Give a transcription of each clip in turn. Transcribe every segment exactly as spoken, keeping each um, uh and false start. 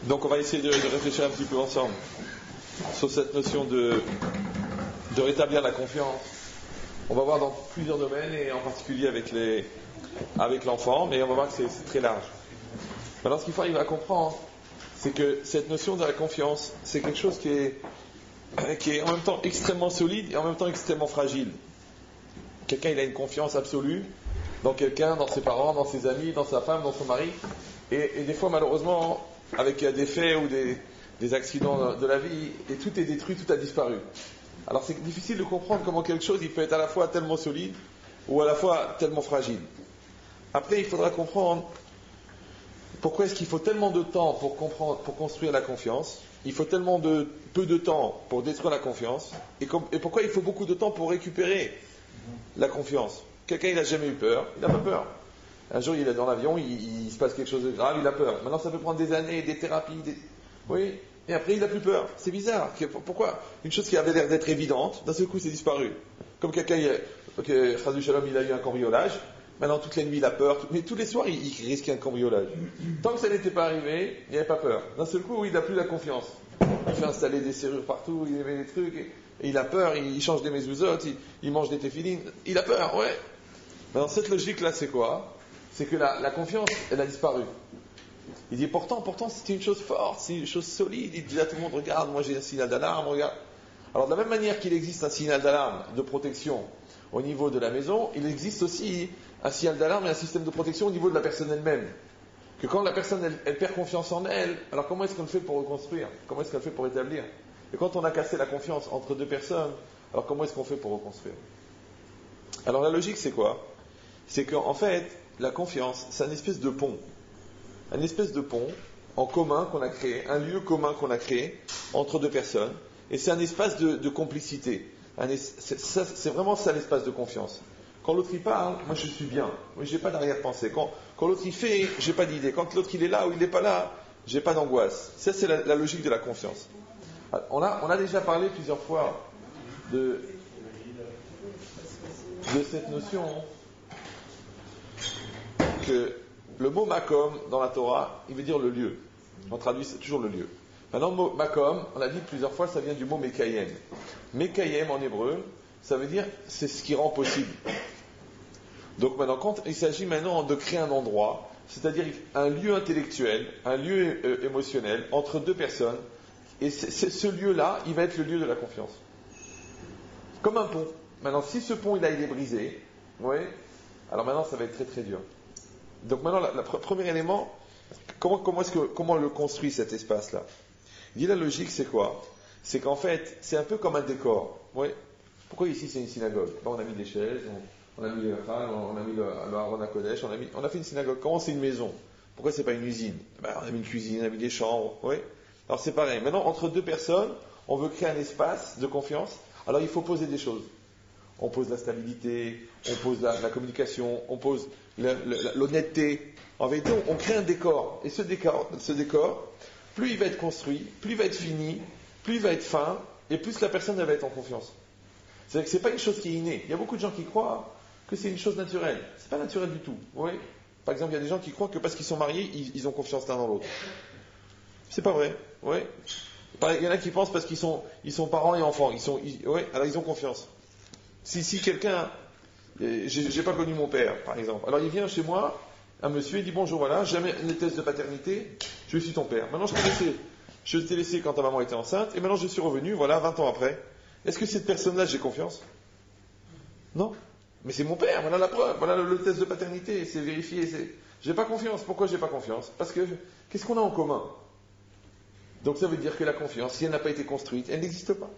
Donc on va essayer de, de réfléchir un petit peu ensemble sur cette notion de, de rétablir la confiance. On va voir dans plusieurs domaines et en particulier avec, les, avec l'enfant, mais on va voir que c'est, c'est très large. Maintenant, ce qu'il faut arriver à comprendre, c'est que cette notion de la confiance, c'est quelque chose qui est, qui est en même temps extrêmement solide et en même temps extrêmement fragile. Quelqu'un, il a une confiance absolue dans quelqu'un, dans ses parents, dans ses amis, dans sa femme, dans son mari, et, et des fois, malheureusement, avec des faits ou des, des accidents de la vie, et tout est détruit, tout a disparu. Alors c'est difficile de comprendre comment quelque chose il peut être à la fois tellement solide ou à la fois tellement fragile. Après, il faudra comprendre pourquoi est-ce qu'il faut tellement de temps pour comprendre, pour construire la confiance, il faut tellement de peu de temps pour détruire la confiance, et, com- et pourquoi il faut beaucoup de temps pour récupérer la confiance. Quelqu'un, il n'a jamais eu peur, il n'a pas peur. Un jour, il est dans l'avion, il, il se passe quelque chose de grave, il a peur. Maintenant, ça peut prendre des années, des thérapies, des... oui, et après, il n'a plus peur. C'est bizarre. Pourquoi une chose qui avait l'air d'être évidente, d'un seul coup, c'est disparu. Comme quelqu'un, que Khazou Shalom, il a eu un cambriolage, maintenant, toutes les nuits, il a peur, mais tous les soirs, il, il risquait un cambriolage. Tant que ça n'était pas arrivé, il n'avait pas peur. D'un seul coup, il n'a plus la confiance. Il fait installer des serrures partout, il met des trucs, et, et il a peur, il, il change des mezuzot, il, il mange des téfilines, il a peur, ouais. Maintenant, cette logique-là, c'est quoi? C'est que la, la confiance, elle a disparu. Il dit pourtant, pourtant, c'est une chose forte, c'est une chose solide. Il dit à tout le monde, regarde, moi j'ai un signal d'alarme, regarde. Alors de la même manière qu'il existe un signal d'alarme de protection au niveau de la maison, il existe aussi un signal d'alarme et un système de protection au niveau de la personne elle-même. Que quand la personne, elle, elle perd confiance en elle, alors comment est-ce qu'on le fait pour reconstruire? Comment est-ce qu'on le fait pour établir? Et quand on a cassé la confiance entre deux personnes, alors comment est-ce qu'on fait pour reconstruire? Alors la logique, c'est quoi? C'est qu'en fait, la confiance, c'est une espèce de pont. Un espèce de pont en commun qu'on a créé, un lieu commun qu'on a créé entre deux personnes, et c'est un espace de, de complicité. Un es, c'est, ça, c'est vraiment ça l'espace de confiance. Quand l'autre il parle, moi je suis bien, moi j'ai pas d'arrière-pensée. Quand, quand l'autre il fait, j'ai pas d'idée. Quand l'autre il est là ou il n'est pas là, j'ai pas d'angoisse. Ça c'est la, la logique de la confiance. On a, on a déjà parlé plusieurs fois de, de cette notion que le mot makom dans la Torah, il veut dire le lieu. On traduit c'est toujours le lieu. Maintenant, le mot makom, on l'a dit plusieurs fois, ça vient du mot mekayem. Mekayem en hébreu, ça veut dire c'est ce qui rend possible. Donc maintenant, quand il s'agit maintenant de créer un endroit, c'est-à-dire un lieu intellectuel, un lieu euh, émotionnel entre deux personnes, et c'est, c'est, ce lieu-là, il va être le lieu de la confiance. Comme un pont. Maintenant, si ce pont il a été brisé, ouais, alors maintenant ça va être très très dur. Donc maintenant, le premier élément, comment, comment, est-ce que, comment on le construit cet espace-là? Il dit la logique, c'est quoi? C'est qu'en fait, c'est un peu comme un décor. Ouais. Pourquoi ici c'est une synagogue? Ben, on a mis des chaises, on, on a mis les rafales, on a mis le, le Haron à Kodesh, on a, mis, on a fait une synagogue. Comment c'est une maison? Pourquoi c'est pas une usine? Ben, on a mis une cuisine, on a mis des chambres. Ouais. Alors c'est pareil. Maintenant, entre deux personnes, on veut créer un espace de confiance. Alors il faut poser des choses. On pose la stabilité, on pose la, la communication, on pose le, le, l'honnêteté. En vérité, on, on crée un décor. Et ce décor, ce décor, plus il va être construit, plus il va être fini, plus il va être fin, et plus la personne elle va être en confiance. C'est-à-dire que ce n'est pas une chose qui est innée. Il y a beaucoup de gens qui croient que c'est une chose naturelle. Ce n'est pas naturel du tout. Oui. Par exemple, il y a des gens qui croient que parce qu'ils sont mariés, ils, ils ont confiance l'un dans l'autre. C'est pas vrai. Oui. Il y en a qui pensent parce qu'ils sont, ils sont parents et enfants. Ils sont, ils, ouais, alors ils ont confiance. Si, si quelqu'un, j'ai, j'ai pas connu mon père, par exemple. Alors il vient chez moi, un monsieur, il dit bonjour, voilà, jamais les tests de paternité, je suis ton père. Maintenant je t'ai laissé, je t'ai laissé quand ta maman était enceinte, et maintenant je suis revenu, voilà, vingt ans après. Est-ce que cette personne-là, j'ai confiance? Non. Mais c'est mon père, voilà la preuve, voilà le, le test de paternité, c'est vérifié, c'est... J'ai pas confiance. Pourquoi j'ai pas confiance? Parce que, qu'est-ce qu'on a en commun? Donc ça veut dire que la confiance, si elle n'a pas été construite, elle n'existe pas.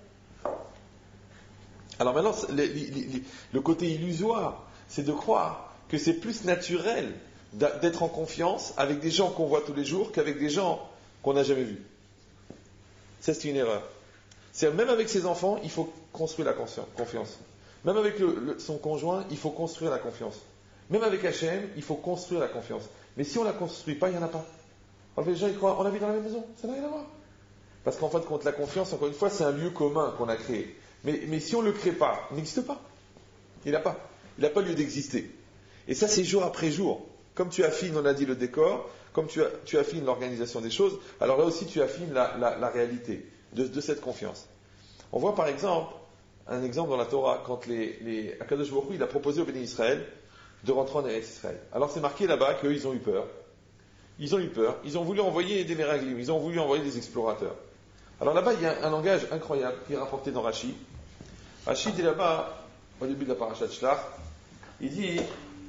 Alors maintenant, le, le, le côté illusoire, c'est de croire que c'est plus naturel d'être en confiance avec des gens qu'on voit tous les jours qu'avec des gens qu'on n'a jamais vus. Ça, c'est une erreur. C'est même avec ses enfants, il faut construire la confiance. Même avec le, le, son conjoint, il faut construire la confiance. Même avec Hachem, il faut construire la confiance. Mais si on ne la construit pas, il n'y en a pas. Alors les gens, ils croient, on habite dans la même maison, ça n'a rien à voir. Parce qu'en fin de compte, la confiance, encore une fois, c'est un lieu commun qu'on a créé. Mais, mais si on ne le crée pas, il n'existe pas. Il n'a pas. Il n'a pas lieu d'exister. Et ça, c'est jour après jour. Comme tu affines, on a dit, le décor, quand comme tu, as, tu affines l'organisation des choses, alors là aussi tu affines la, la, la réalité de, de cette confiance. On voit par exemple, un exemple dans la Torah, quand les, les Akadosh Baruch Hu, il a proposé au béni Israël de rentrer en Eretz Israël. Alors c'est marqué là-bas qu'eux, ils ont eu peur. Ils ont eu peur. Ils ont voulu envoyer des Meraglim, ils ont voulu envoyer des explorateurs. Alors là-bas, il y a un langage incroyable qui est rapporté dans Rashi. Rashi dit là-bas, au début de la parashat Shlach, il dit,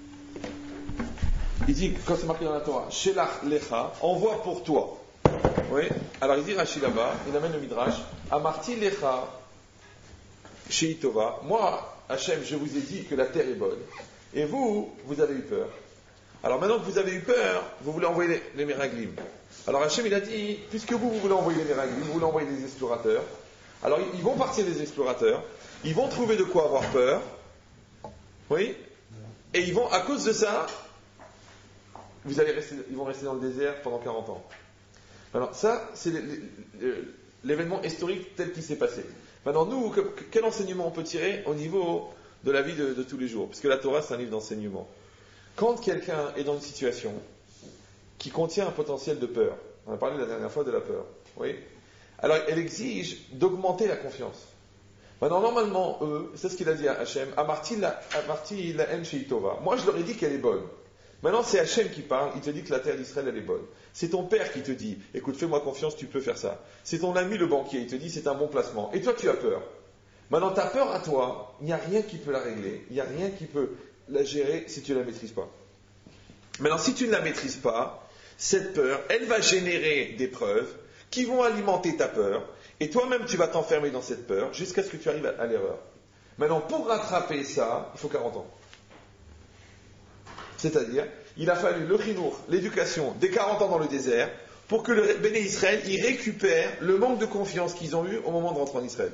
il dit, quand c'est marqué dans la Torah, Shelach lecha, envoie pour toi. Oui. Alors il dit Rashi là-bas, il amène le Midrash, Amarti lecha, sheitova. Moi, Hachem, je vous ai dit que la terre est bonne. Et vous, vous avez eu peur. Alors maintenant que vous avez eu peur, vous voulez envoyer les, les Meraglim. Alors Hachem, il a dit, puisque vous, vous voulez envoyer les Meraglim, vous voulez envoyer des explorateurs, alors ils vont partir des explorateurs, ils vont trouver de quoi avoir peur, oui, et ils vont, à cause de ça, vous allez rester, ils vont rester dans le désert pendant quarante ans. Alors ça, c'est l'événement historique tel qu'il s'est passé. Maintenant, nous, quel enseignement on peut tirer au niveau de la vie de, de tous les jours? Puisque la Torah, c'est un livre d'enseignement. Quand quelqu'un est dans une situation qui contient un potentiel de peur, on a parlé la dernière fois de la peur, oui, alors elle exige d'augmenter la confiance. Maintenant, normalement, eux, c'est ce qu'il a dit à Hachem, Amarti la en sheitova. Moi, je leur ai dit qu'elle est bonne. Maintenant, c'est Hachem qui parle, il te dit que la terre d'Israël, elle est bonne. C'est ton père qui te dit, écoute, fais-moi confiance, tu peux faire ça. C'est ton ami le banquier, il te dit, c'est un bon placement. Et toi, tu as peur. Maintenant, ta peur à toi, il n'y a rien qui peut la régler, il n'y a rien qui peut la gérer si tu ne la maîtrises pas. Maintenant, si tu ne la maîtrises pas, cette peur, elle va générer des preuves qui vont alimenter ta peur, et toi-même, tu vas t'enfermer dans cette peur jusqu'à ce que tu arrives à, à l'erreur. Maintenant, pour rattraper ça, il faut quarante ans. C'est-à-dire, il a fallu le chinour, l'éducation, des quarante ans dans le désert, pour que le Béné Israël y récupère le manque de confiance qu'ils ont eu au moment de rentrer en Israël.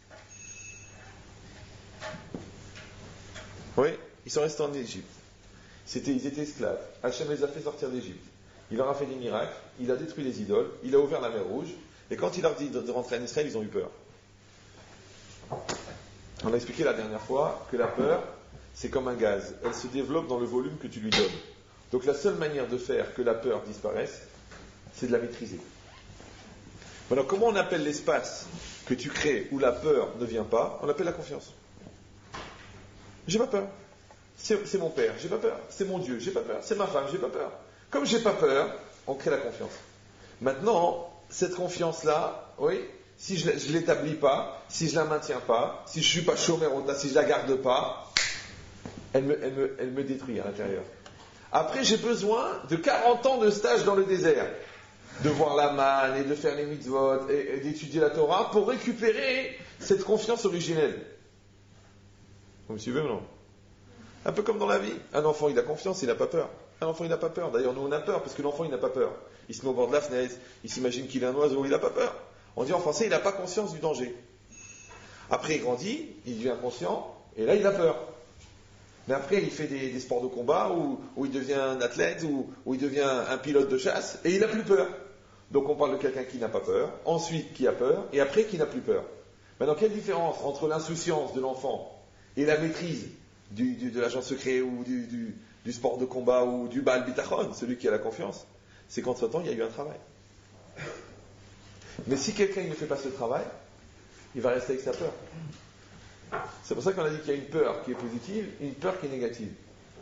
Oui, ils sont restés en Égypte. C'était, ils étaient esclaves. Hachem les a fait sortir d'Égypte. Il leur a fait des miracles, il a détruit les idoles, il a ouvert la mer Rouge, et quand il leur dit de rentrer en Israël, ils ont eu peur. On a expliqué la dernière fois que la peur, c'est comme un gaz. Elle se développe dans le volume que tu lui donnes. Donc la seule manière de faire que la peur disparaisse, c'est de la maîtriser. Alors comment on appelle l'espace que tu crées où la peur ne vient pas? On l'appelle la confiance. J'ai pas peur. C'est, c'est mon père, j'ai pas peur. C'est mon Dieu, j'ai pas peur. C'est ma femme, j'ai pas peur. Comme j'ai pas peur, on crée la confiance. Maintenant, cette confiance-là, oui, si je ne l'établis pas, si je la maintiens pas, si je suis pas chômeur, si je la garde pas, elle me, elle me, elle me détruit à l'intérieur. Après, j'ai besoin de quarante ans de stage dans le désert, de voir la manne et de faire les mitzvot et, et d'étudier la Torah pour récupérer cette confiance originelle. Vous me suivez ou non? Un peu comme dans la vie. Un enfant, il a confiance, il n'a pas peur. Un enfant, il n'a pas peur. D'ailleurs, nous, on a peur parce que l'enfant, il n'a pas peur. Il se met au bord de la fenêtre, il s'imagine qu'il est un oiseau, il n'a pas peur. On dit en français, il n'a pas conscience du danger. Après, il grandit, il devient conscient, et là, il a peur. Mais après, il fait des, des sports de combat, où, où il devient un athlète, où, où il devient un pilote de chasse, et il n'a plus peur. Donc, on parle de quelqu'un qui n'a pas peur, ensuite qui a peur, et après qui n'a plus peur. Maintenant, quelle différence entre l'insouciance de l'enfant et la maîtrise du, du, de l'agent secret, ou du, du, du sport de combat, ou du Baal Bitachon, celui qui a la confiance? C'est qu'entre-temps, il y a eu un travail. Mais si quelqu'un ne fait pas ce travail, il va rester avec sa peur. C'est pour ça qu'on a dit qu'il y a une peur qui est positive et une peur qui est négative.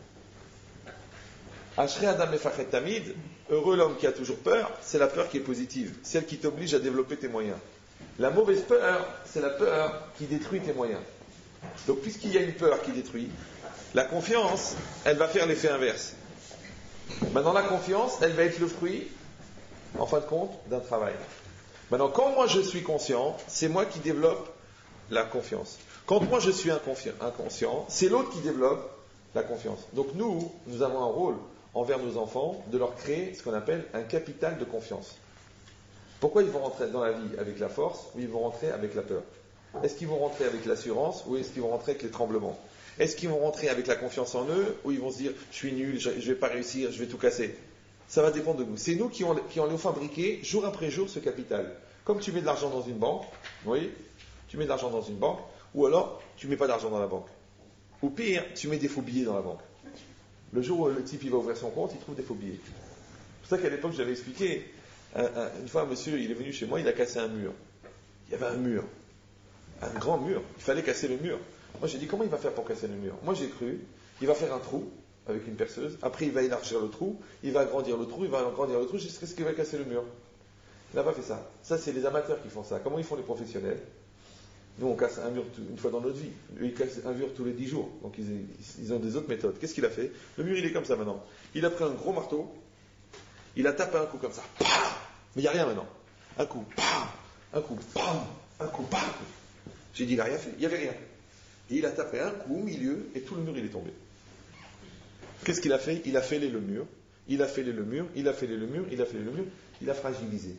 Ashrei Adam Mefachet Tamid, heureux l'homme qui a toujours peur, c'est la peur qui est positive, celle qui t'oblige à développer tes moyens. La mauvaise peur, c'est la peur qui détruit tes moyens. Donc puisqu'il y a une peur qui détruit, la confiance, elle va faire l'effet inverse. Maintenant la confiance, elle va être le fruit, en fin de compte, d'un travail. Maintenant, quand moi je suis conscient, c'est moi qui développe la confiance. Quand moi je suis inconscient, c'est l'autre qui développe la confiance. Donc nous, nous avons un rôle envers nos enfants de leur créer ce qu'on appelle un capital de confiance. Pourquoi ils vont rentrer dans la vie avec la force ou ils vont rentrer avec la peur? Est-ce qu'ils vont rentrer avec l'assurance ou est-ce qu'ils vont rentrer avec les tremblements? Est-ce qu'ils vont rentrer avec la confiance en eux ou ils vont se dire je suis nul, je ne vais pas réussir, je vais tout casser? Ça va dépendre de nous. C'est nous qui, ont, qui allons fabriquer jour après jour ce capital. Comme tu mets de l'argent dans une banque, oui, tu mets de l'argent dans une banque, ou alors tu ne mets pas d'argent dans la banque. Ou pire, tu mets des faux billets dans la banque. Le jour où le type il va ouvrir son compte, il trouve des faux billets. C'est pour ça qu'à l'époque, j'avais expliqué, un, un, une fois un monsieur, il est venu chez moi, il a cassé un mur. Il y avait un mur, un grand mur, il fallait casser le mur. Moi j'ai dit, comment il va faire pour casser le mur? Moi j'ai cru, il va faire un trou avec une perceuse, après il va élargir le trou, il va agrandir le trou, il va agrandir le trou jusqu'à ce qu'il va casser le mur. Il n'a pas fait ça. Ça c'est les amateurs qui font ça. Comment ils font les professionnels? Nous on casse un mur une fois dans notre vie, eux ils cassent un mur tous les dix jours, donc ils, ils ont des autres méthodes. Qu'est-ce qu'il a fait? Le mur il est comme ça maintenant. Il a pris un gros marteau, il a tapé un coup comme ça, mais il n'y a rien maintenant. Un coup, un coup, un coup, j'ai dit il n'a rien fait, il n'y avait rien. Et il a tapé un coup au milieu et tout le mur il est tombé. Qu'est-ce qu'il a fait? Il a fêlé le mur, il a fêlé le mur, il a fêlé le mur, il a fêlé le mur, il a fragilisé.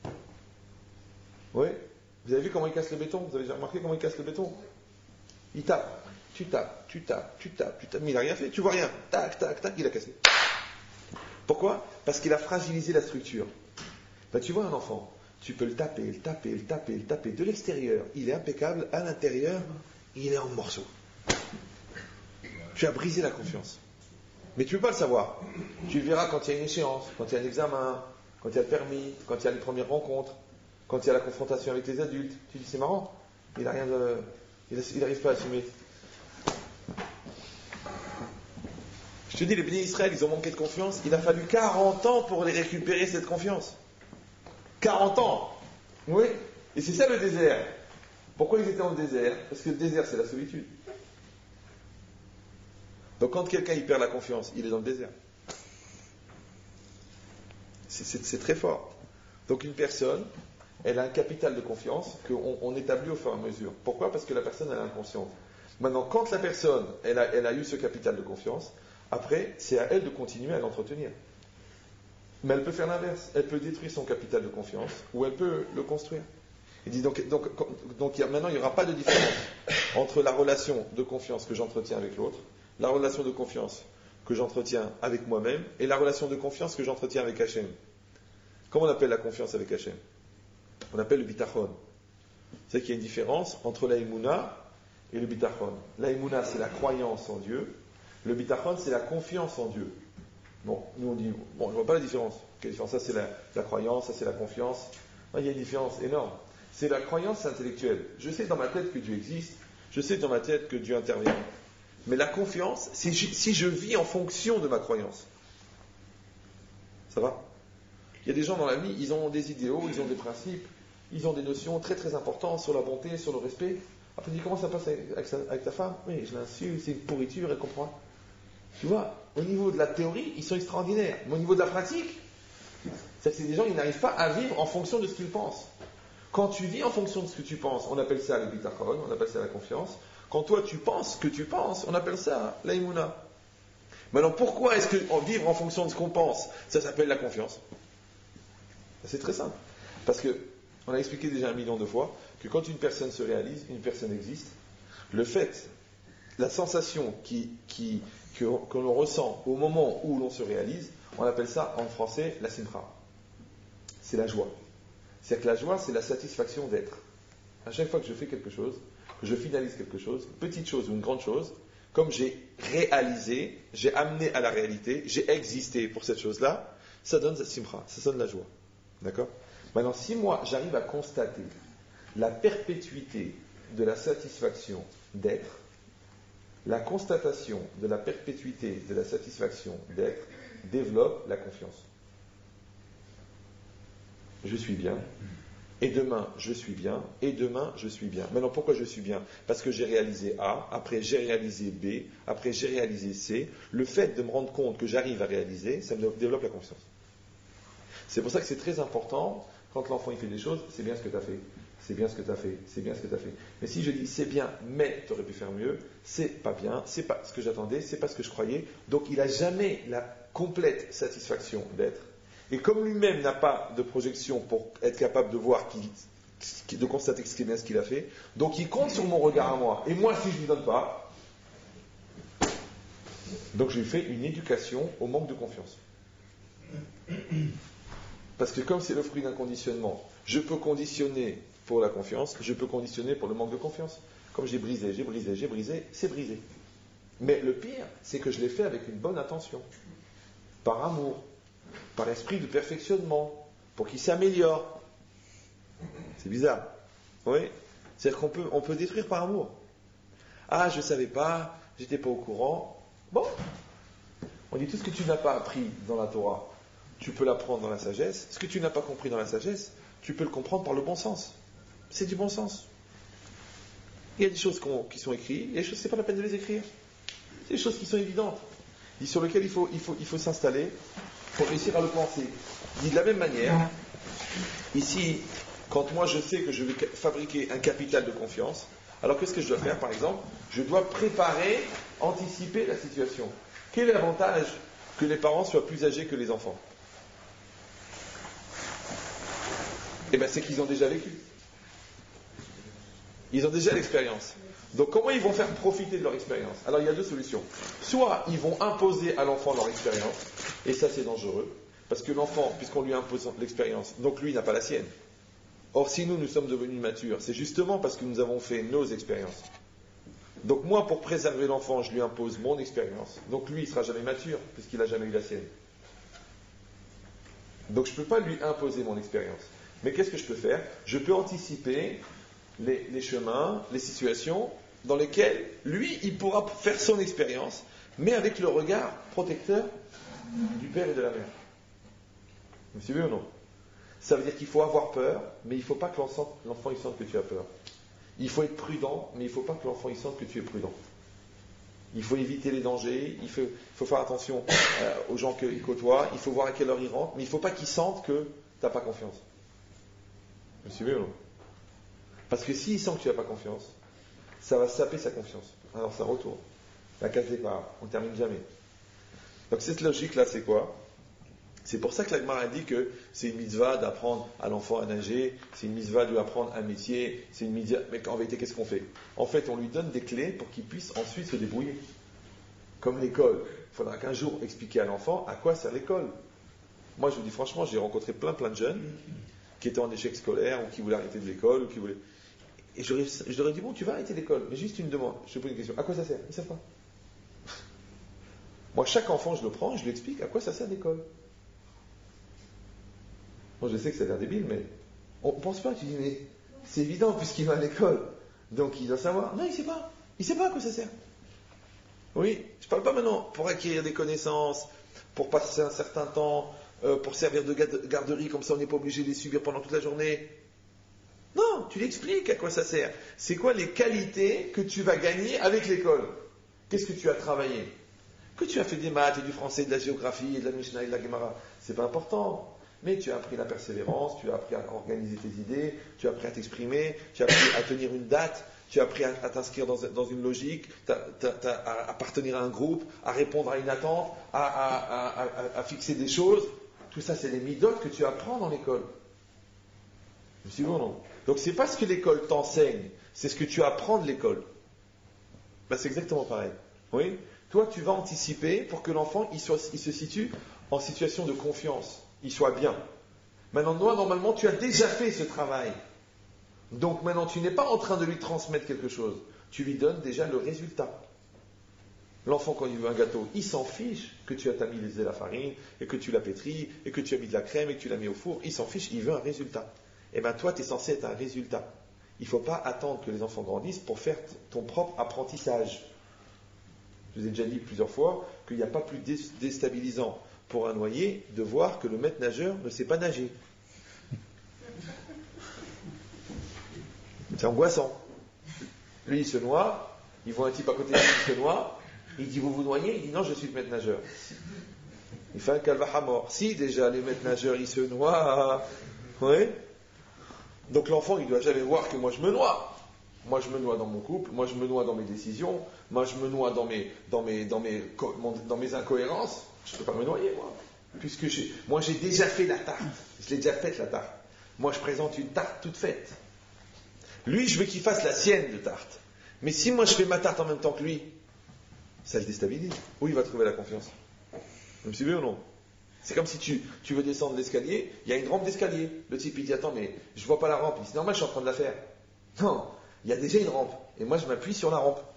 Oui. Vous avez vu comment il casse le béton? Vous avez déjà remarqué comment il casse le béton? Il tape, tu tapes, tu tapes, tu tapes, tu tapes, mais il n'a rien fait, tu vois rien. Tac, tac, tac, il a cassé. Pourquoi? Parce qu'il a fragilisé la structure. Ben, tu vois un enfant, tu peux le taper, le taper, le taper, le taper. De l'extérieur, il est impeccable, à l'intérieur, il est en morceaux. Tu as brisé la confiance. Mais tu ne peux pas le savoir. Tu le verras quand il y a une échéance, quand il y a un examen, quand il y a le permis, quand il y a les premières rencontres, quand il y a la confrontation avec les adultes. Tu dis c'est marrant, il n'a rien de, il n'arrive pas à assumer. Je te dis, les bénis d'Israël, ils ont manqué de confiance. Il a fallu quarante ans pour les récupérer cette confiance. quarante ans. Oui. Et c'est ça le désert. Pourquoi ils étaient dans le désert? Parce que le désert, c'est la solitude. Donc quand quelqu'un il perd la confiance, il est dans le désert. C'est, c'est, c'est très fort. Donc une personne, elle a un capital de confiance qu'on on établit au fur et à mesure. Pourquoi? Parce que la personne elle est inconsciente. Maintenant, quand la personne elle a, elle a eu ce capital de confiance, après, c'est à elle de continuer à l'entretenir. Mais elle peut faire l'inverse. Elle peut détruire son capital de confiance ou elle peut le construire. Il dit donc, donc, donc il y a, maintenant, il n'y aura pas de différence entre la relation de confiance que j'entretiens avec l'autre, la relation de confiance que j'entretiens avec moi-même et la relation de confiance que j'entretiens avec Hachem. Comment on appelle la confiance avec Hachem? On appelle le bitachon. C'est qu'il y a une différence entre la émouna et le bitachon. La émouna, c'est la croyance en Dieu. Le bitachon, c'est la confiance en Dieu. Bon, nous on dit, bon, je ne vois pas la différence. Quelle différence? Ça c'est la, la croyance, ça c'est la confiance. Non, il y a une différence énorme. C'est la croyance intellectuelle. Je sais dans ma tête que Dieu existe, je sais dans ma tête que Dieu intervient. Mais la confiance, c'est si je vis en fonction de ma croyance. Ça va? Il y a des gens dans la vie, ils ont des idéaux, ils ont des principes, ils ont des notions très très importantes sur la bonté, sur le respect. Après, tu dis, comment ça passe avec, avec, avec ta femme? Oui, je l'insulte, c'est une pourriture, elle comprend. Tu vois, au niveau de la théorie, ils sont extraordinaires. Mais au niveau de la pratique, c'est que des gens, ils n'arrivent pas à vivre en fonction de ce qu'ils pensent. Quand tu vis en fonction de ce que tu penses, on appelle ça le bitachon, on appelle ça la confiance. Quand toi, tu penses ce que tu penses, on appelle ça la émouna. Maintenant, pourquoi est-ce que vivre en fonction de ce qu'on pense, ça s'appelle la confiance? C'est très simple. Parce que, on a expliqué déjà un million de fois, que quand une personne se réalise, une personne existe, le fait, la sensation qui, qui, que, que l'on ressent au moment où l'on se réalise, on appelle ça en français la simcha. C'est la joie. C'est-à-dire que la joie, c'est la satisfaction d'être. À chaque fois que je fais quelque chose, que je finalise quelque chose, une petite chose ou une grande chose, comme j'ai réalisé, j'ai amené à la réalité, j'ai existé pour cette chose-là, ça donne la simcha, ça donne la joie. D'accord? Maintenant, si moi, j'arrive à constater la perpétuité de la satisfaction d'être, la constatation de la perpétuité de la satisfaction d'être développe la confiance. Je suis bien, et demain je suis bien, et demain je suis bien. Maintenant, pourquoi je suis bien? Parce que j'ai réalisé A, après j'ai réalisé B, après j'ai réalisé C. Le fait de me rendre compte que j'arrive à réaliser, ça me développe la confiance. C'est pour ça que c'est très important, quand l'enfant il fait des choses, c'est bien ce que tu as fait, c'est bien ce que tu as fait, c'est bien ce que tu as fait. Mais si je dis c'est bien, mais tu aurais pu faire mieux, c'est pas bien, c'est pas ce que j'attendais, c'est pas ce que je croyais, donc il n'a jamais la complète satisfaction d'être. Et comme lui-même n'a pas de projection pour être capable de voir, qu'il, de constater ce qui est bien ce qu'il a fait, donc il compte sur mon regard à moi. Et moi, si je ne lui donne pas, donc je lui fais une éducation au manque de confiance. Parce que comme c'est le fruit d'un conditionnement, je peux conditionner pour la confiance, je peux conditionner pour le manque de confiance. Comme j'ai brisé, j'ai brisé, j'ai brisé, c'est brisé. Mais le pire, c'est que je l'ai fait avec une bonne intention, par amour. par esprit de perfectionnement, pour qu'il s'améliore. C'est bizarre. Oui. C'est-à-dire qu'on peut, on peut détruire par amour. Ah, je ne savais pas, j'étais pas au courant. Bon. On dit tout ce que tu n'as pas appris dans la Torah, tu peux l'apprendre dans la sagesse. Ce que tu n'as pas compris dans la sagesse, tu peux le comprendre par le bon sens. C'est du bon sens. Il y a des choses qu'on, qui sont écrites, il y a des choses, c'est pas la peine de les écrire. C'est des choses qui sont évidentes, sur lesquelles il faut, il faut, il faut s'installer pour réussir à le penser. Dit de la même manière, ici, quand moi je sais que je vais fabriquer un capital de confiance, alors qu'est-ce que je dois faire par exemple? Je dois préparer, anticiper la situation. Quel est l'avantage que les parents soient plus âgés que les enfants? Eh bien, c'est qu'ils ont déjà vécu. Ils ont déjà l'expérience. Donc, comment ils vont faire profiter de leur expérience? Alors, il y a deux solutions. Soit ils vont imposer à l'enfant leur expérience, et ça, c'est dangereux, parce que l'enfant, puisqu'on lui impose l'expérience, donc lui, il n'a pas la sienne. Or, si nous, nous sommes devenus matures, c'est justement parce que nous avons fait nos expériences. Donc, moi, pour préserver l'enfant, je lui impose mon expérience. Donc, lui, il ne sera jamais mature, puisqu'il n'a jamais eu la sienne. Donc, je ne peux pas lui imposer mon expérience. Mais qu'est-ce que je peux faire? Je peux anticiper les, les chemins, les situations dans lesquelles lui, il pourra faire son expérience, mais avec le regard protecteur du père et de la mère. Vous me suivez ou non? Ça veut dire qu'il faut avoir peur, mais il ne faut pas que l'enfant, l'enfant il sente que tu as peur. Il faut être prudent, mais il ne faut pas que l'enfant il sente que tu es prudent. Il faut éviter les dangers, il faut, il faut faire attention euh, aux gens qu'il côtoie, il faut voir à quelle heure il rentre, mais il ne faut pas qu'il sente que tu n'as pas confiance. Vous me suivez ou non? Parce que s'il sent que tu n'as pas confiance, ça va saper sa confiance. Alors ça retourne. La case départ, on ne termine jamais. Donc cette logique-là, c'est quoi? C'est pour ça que la Gemara dit que c'est une mitzvah d'apprendre à l'enfant à nager, c'est une mitzvah de lui apprendre un métier, c'est une mitzvah... Mais en vérité, qu'est-ce qu'on fait? En fait, on lui donne des clés pour qu'il puisse ensuite se débrouiller. Comme l'école. Il faudra qu'un jour expliquer à l'enfant à quoi sert l'école. Moi, je vous dis franchement, j'ai rencontré plein plein de jeunes qui étaient en échec scolaire ou qui voulaient arrêter de l'école ou qui voulaient... Et je, je leur ai dit, bon, tu vas arrêter l'école, mais juste une demande. Je te pose une question. À quoi ça sert? Ils ne savent pas. Moi, chaque enfant, je le prends et je lui explique à quoi ça sert l'école. Moi, je sais que ça a l'air débile, mais on ne pense pas. Tu dis, mais c'est évident puisqu'il va à l'école. Donc, il doit savoir. Non, il ne sait pas. Il ne sait pas à quoi ça sert. Oui, je ne parle pas maintenant pour acquérir des connaissances, pour passer un certain temps, euh, pour servir de garderie, comme ça on n'est pas obligé de les subir pendant toute la journée. Non, tu lui expliques à quoi ça sert. C'est quoi les qualités que tu vas gagner avec l'école? Qu'est-ce que tu as travaillé? Que tu as fait des maths et du français, de la géographie, et de la Mishnah et de la Gemara, c'est pas important. Mais tu as appris la persévérance, tu as appris à organiser tes idées, tu as appris à t'exprimer, tu as appris à tenir une date, tu as appris à, à t'inscrire dans, dans une logique, t'as, t'as, t'as, à appartenir à un groupe, à répondre à une attente, à, à, à, à fixer des choses. Tout ça, c'est les midotes que tu apprends dans l'école. Vous suivez ou non? Donc, c'est pas ce que l'école t'enseigne, c'est ce que tu apprends de l'école. Ben, c'est exactement pareil. Oui? Toi, tu vas anticiper pour que l'enfant il, soit, il se situe en situation de confiance. Il soit bien. Maintenant, toi, normalement, tu as déjà fait ce travail. Donc maintenant, tu n'es pas en train de lui transmettre quelque chose. Tu lui donnes déjà le résultat. L'enfant, quand il veut un gâteau, il s'en fiche que tu as tamisé la farine, et que tu l'as pétri, et que tu as mis de la crème, et que tu l'as mis au four. Il s'en fiche, il veut un résultat. Et bien toi, tu es censé être un résultat. Il ne faut pas attendre que les enfants grandissent pour faire ton propre apprentissage. Je vous ai déjà dit plusieurs fois qu'il n'y a pas plus déstabilisant pour un noyé de voir que le maître nageur ne sait pas nager. C'est angoissant. Lui, il se noie, il voit un type à côté de lui qui se noie, il dit, vous vous noyez? Il dit, non, je suis le maître nageur. Il fait un calvaha mort. Si, déjà, les maîtres nageurs, ils se noient. Oui. Donc l'enfant, il ne doit jamais voir que moi, je me noie. Moi, je me noie dans mon couple, moi, je me noie dans mes décisions, moi, je me noie dans mes, dans mes, dans mes, dans mes incohérences. Je ne peux pas me noyer, moi. Puisque j'ai, moi, j'ai déjà fait la tarte. Je l'ai déjà faite, la tarte. Moi, je présente une tarte toute faite. Lui, je veux qu'il fasse la sienne de tarte. Mais si moi, je fais ma tarte en même temps que lui, ça le déstabilise. Où il va trouver la confiance? Vous me suivez ou non? C'est comme si tu, tu veux descendre l'escalier, il y a une rampe d'escalier. Le type, il dit, attends, mais je vois pas la rampe. Il dit, normal, je suis en train de la faire. Non, il y a déjà une rampe. Et moi, je m'appuie sur la rampe.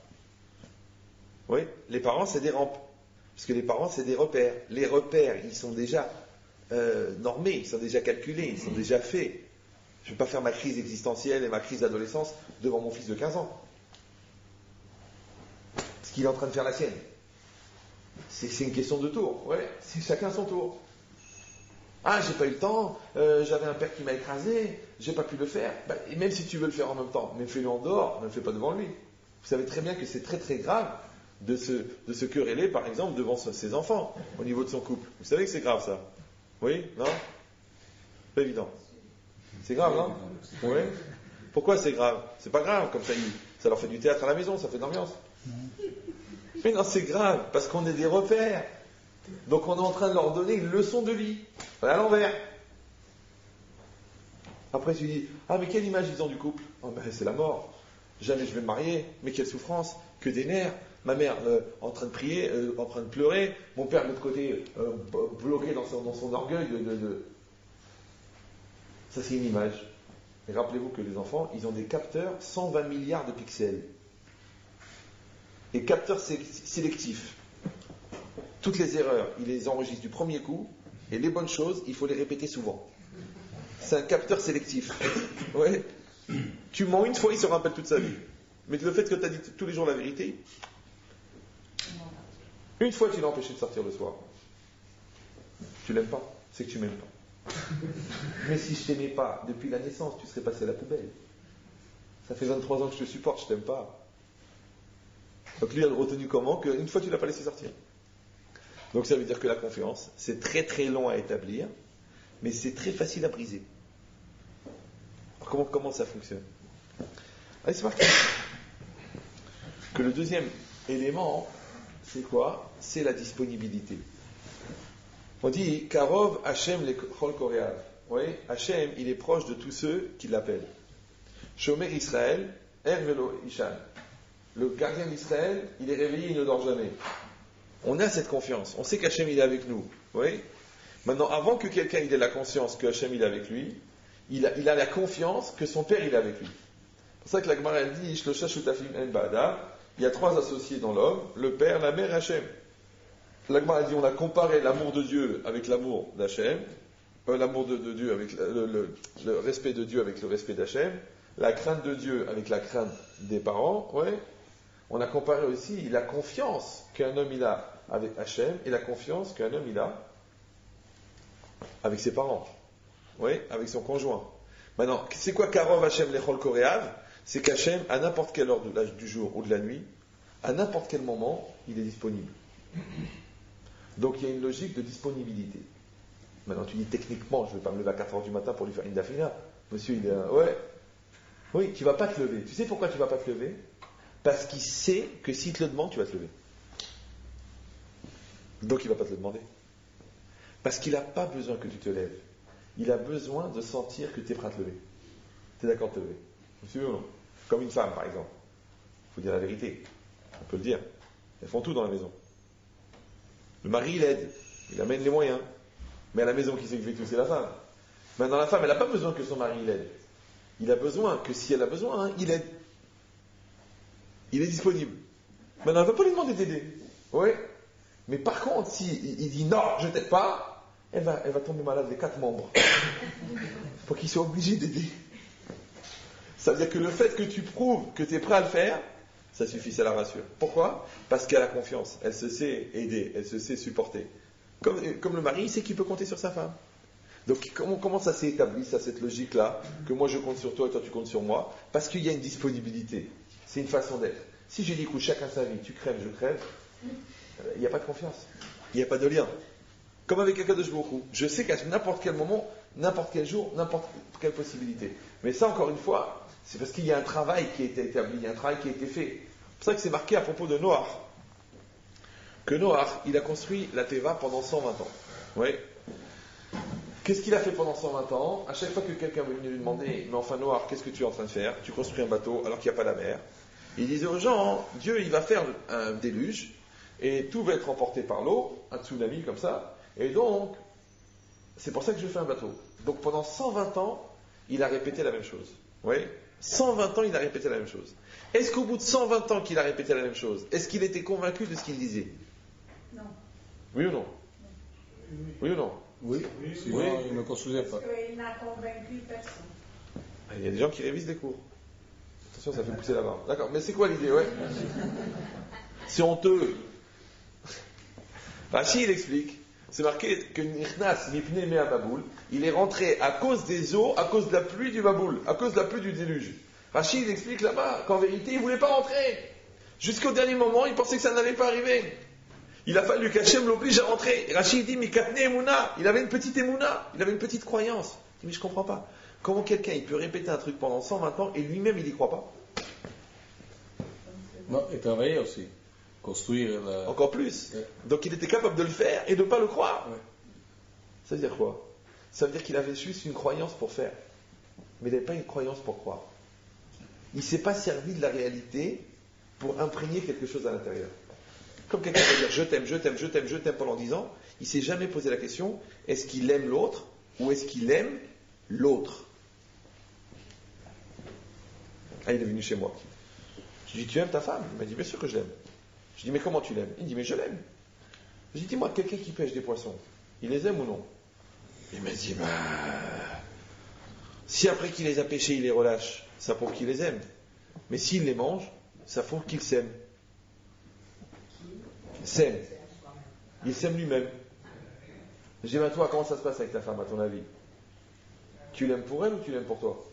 Oui, les parents, c'est des rampes. Parce que les parents, c'est des repères. Les repères, ils sont déjà euh, normés, ils sont déjà calculés, ils sont déjà faits. Je ne vais pas faire ma crise existentielle et ma crise d'adolescence devant mon fils de quinze ans. Parce qu'il est en train de faire la sienne. C'est, c'est une question de tour. Ouais, c'est chacun son tour. Ah, j'ai pas eu le temps, euh, j'avais un père qui m'a écrasé, j'ai pas pu le faire. Ben, et même si tu veux le faire en même temps, mais fais-le en dehors, ne le fais pas devant lui. Vous savez très bien que c'est très très grave de se, de se quereller, par exemple, devant ses enfants, au niveau de son couple. Vous savez que c'est grave ça? Oui? Non? Pas évident. C'est grave, non? Oui? Pourquoi c'est grave? C'est pas grave, comme ça, ça leur fait du théâtre à la maison, ça fait de l'ambiance. Mais non, c'est grave, parce qu'on est des repères. Donc on est en train de leur donner une leçon de vie, à l'envers. Après tu dis, ah mais quelle image ils ont du couple? Oh, ben, c'est la mort. Jamais je vais me marier, mais quelle souffrance, que des nerfs. Ma mère euh, en train de prier, euh, en train de pleurer, mon père de l'autre côté euh, bloqué dans son, dans son orgueil de, de, de... Ça c'est une image. Et rappelez-vous que les enfants, ils ont des capteurs cent vingt milliards de pixels. Et capteurs sélectifs. Toutes les erreurs, il les enregistre du premier coup, et les bonnes choses, il faut les répéter souvent. C'est un capteur sélectif. Ouais. Tu mens une fois, il se rappelle toute sa vie. Mais le fait que tu as dit tous les jours la vérité, une fois tu l'as empêché de sortir le soir. Tu l'aimes pas, c'est que tu m'aimes pas. Mais si je t'aimais pas depuis la naissance, tu serais passé à la poubelle. Ça fait vingt-trois ans que je te supporte, je t'aime pas. Donc lui, il a retenu comment? Qu'une fois tu l'as pas laissé sortir. Donc ça veut dire que la confiance, c'est très très long à établir, mais c'est très facile à briser. Alors comment, comment ça fonctionne? Allez, c'est marqué que le deuxième élément, c'est quoi? C'est la disponibilité. On dit Karov Hachem le Chol Koreav. Oui, Hachem, il est proche de tous ceux qui l'appellent. Shomer Israël, Ervelo Ishan. Le gardien d'Israël, il est réveillé, il ne dort jamais. On a cette confiance. On sait qu'Hachem il est avec nous. Oui. Maintenant, avant que quelqu'un il ait la conscience que Hachem il est avec lui, il a, il a la confiance que son père il est avec lui. C'est pour ça que la Gemara elle dit Shlosha Shutafim En Ba'ada. Il y a trois associés dans l'homme, le père, la mère, Hachem. La Gemara elle dit on a comparé l'amour de Dieu avec l'amour d'Hachem, euh, l'amour de, de Dieu avec le, le, le respect de Dieu avec le respect d'Hachem, la crainte de Dieu avec la crainte des parents. Ouais. On a comparé aussi la confiance qu'un homme il a avec Hachem et la confiance qu'un homme il a avec ses parents. Oui, avec son conjoint. Maintenant, c'est quoi Karov Hachem Lechol Koreav? C'est qu'Hachem, à n'importe quelle heure de la, du jour ou de la nuit, à n'importe quel moment, il est disponible. Donc il y a une logique de disponibilité. Maintenant tu dis techniquement, je ne vais pas me lever à quatre heures du matin pour lui faire une dafina. Monsieur, il est un... Ouais. Oui, tu ne vas pas te lever. Tu sais pourquoi tu ne vas pas te lever? Parce qu'il sait que s'il te le demande, tu vas te lever. Donc il ne va pas te le demander. Parce qu'il n'a pas besoin que tu te lèves. Il a besoin de sentir que tu es prêt à te lever. Tu es d'accord de te lever? Monsieur ou non? Comme une femme, par exemple. Il faut dire la vérité. On peut le dire. Elles font tout dans la maison. Le mari, il aide. Il amène les moyens. Mais à la maison, qui c'est qui fait tout? C'est la femme. Maintenant, la femme, elle n'a pas besoin que son mari l'aide. Il a besoin que si elle a besoin, hein, il aide. Il est disponible. Maintenant, elle ne va pas lui demander d'aider. Oui. Mais par contre, si il dit non, je ne t'aide pas, elle va, elle va tomber malade les quatre membres. Pour qu'il soit obligé d'aider. Ça veut dire que le fait que tu prouves que tu es prêt à le faire, ça suffit, ça la rassure. Pourquoi? Parce qu'elle a confiance. Elle se sait aider, elle se sait supporter. Comme, comme le mari, il sait qu'il peut compter sur sa femme. Donc comment, comment ça s'est établi, ça, cette logique-là, que moi je compte sur toi et toi tu comptes sur moi? Parce qu'il y a une disponibilité. C'est une façon d'être. Si j'ai dit, écoute, chacun sa vie, tu crèves, je crève, il n'y a pas de confiance. Il n'y a pas de lien. Comme avec Akadosh Baruch Hu. Je sais qu'à n'importe quel moment, n'importe quel jour, n'importe quelle possibilité. Mais ça, encore une fois, c'est parce qu'il y a un travail qui a été établi, il y a un travail qui a été fait. C'est pour ça que c'est marqué à propos de Noach. Que Noach, il a construit la Teva pendant cent vingt ans. Oui. Qu'est-ce qu'il a fait pendant cent vingt ans? À chaque fois que quelqu'un venait lui demander, mais enfin Noach, qu'est-ce que tu es en train de faire? Tu construis un bateau alors qu'il n'y a pas la mer. Il disait aux gens, Dieu il va faire un déluge, et tout va être emporté par l'eau, un tsunami comme ça, et donc, c'est pour ça que je fais un bateau. Donc pendant cent vingt ans, il a répété la même chose. Oui. cent vingt ans, il a répété la même chose. Est-ce qu'au bout de cent vingt ans qu'il a répété la même chose, est-ce qu'il était convaincu de ce qu'il disait? Non. Oui ou non? Oui. Oui ou non? Oui, oui, sinon oui. Il ne construisait pas. Parce qu'il n'a convaincu personne. Il y a des gens qui révisent des cours. Attention, ça fait pousser la barre. D'accord, mais c'est quoi l'idée, ouais? C'est honteux. Rashi, il explique, c'est marqué que Nichnas mipne mea baboul, il est rentré à cause des eaux, à cause de la pluie du baboul, à cause de la pluie du déluge. Rashi, il explique là-bas qu'en vérité, il ne voulait pas rentrer. Jusqu'au dernier moment, il pensait que ça n'allait pas arriver. Il a fallu qu'Hachem l'oblige à rentrer. Et Rashi, il dit, mikatne emuna, il avait une petite emuna, il avait une petite croyance. Il dit, mais je ne comprends pas. Comment quelqu'un, il peut répéter un truc pendant cent vingt ans et lui-même, il n'y croit pas? Non, et travailler aussi. Construire la... Encore plus. Ouais. Donc il était capable de le faire et de ne pas le croire. Ouais. Ça veut dire quoi? Ça veut dire qu'il avait juste une croyance pour faire. Mais il n'avait pas une croyance pour croire. Il ne s'est pas servi de la réalité pour imprégner quelque chose à l'intérieur. Comme quelqu'un va dire je t'aime, je t'aime, je t'aime, je t'aime pendant dix ans, il ne s'est jamais posé la question, est-ce qu'il aime l'autre ou est-ce qu'il aime l'autre? Ah, il est venu chez moi. Je lui ai dit, tu aimes ta femme? Il m'a dit, bien sûr que je l'aime. Je lui ai dit, mais comment tu l'aimes? Il me dit, mais je l'aime. Je lui ai dit, dis-moi, quelqu'un qui pêche des poissons, il les aime ou non? Il m'a dit, bah... si après qu'il les a pêchés, il les relâche, ça prouve qu'il les aime. Mais s'il les mange, ça prouve qu'il s'aime. Il s'aime. Il s'aime lui-même. Je dis, bah toi, comment ça se passe avec ta femme, à ton avis? Tu l'aimes pour elle ou tu l'aimes pour toi?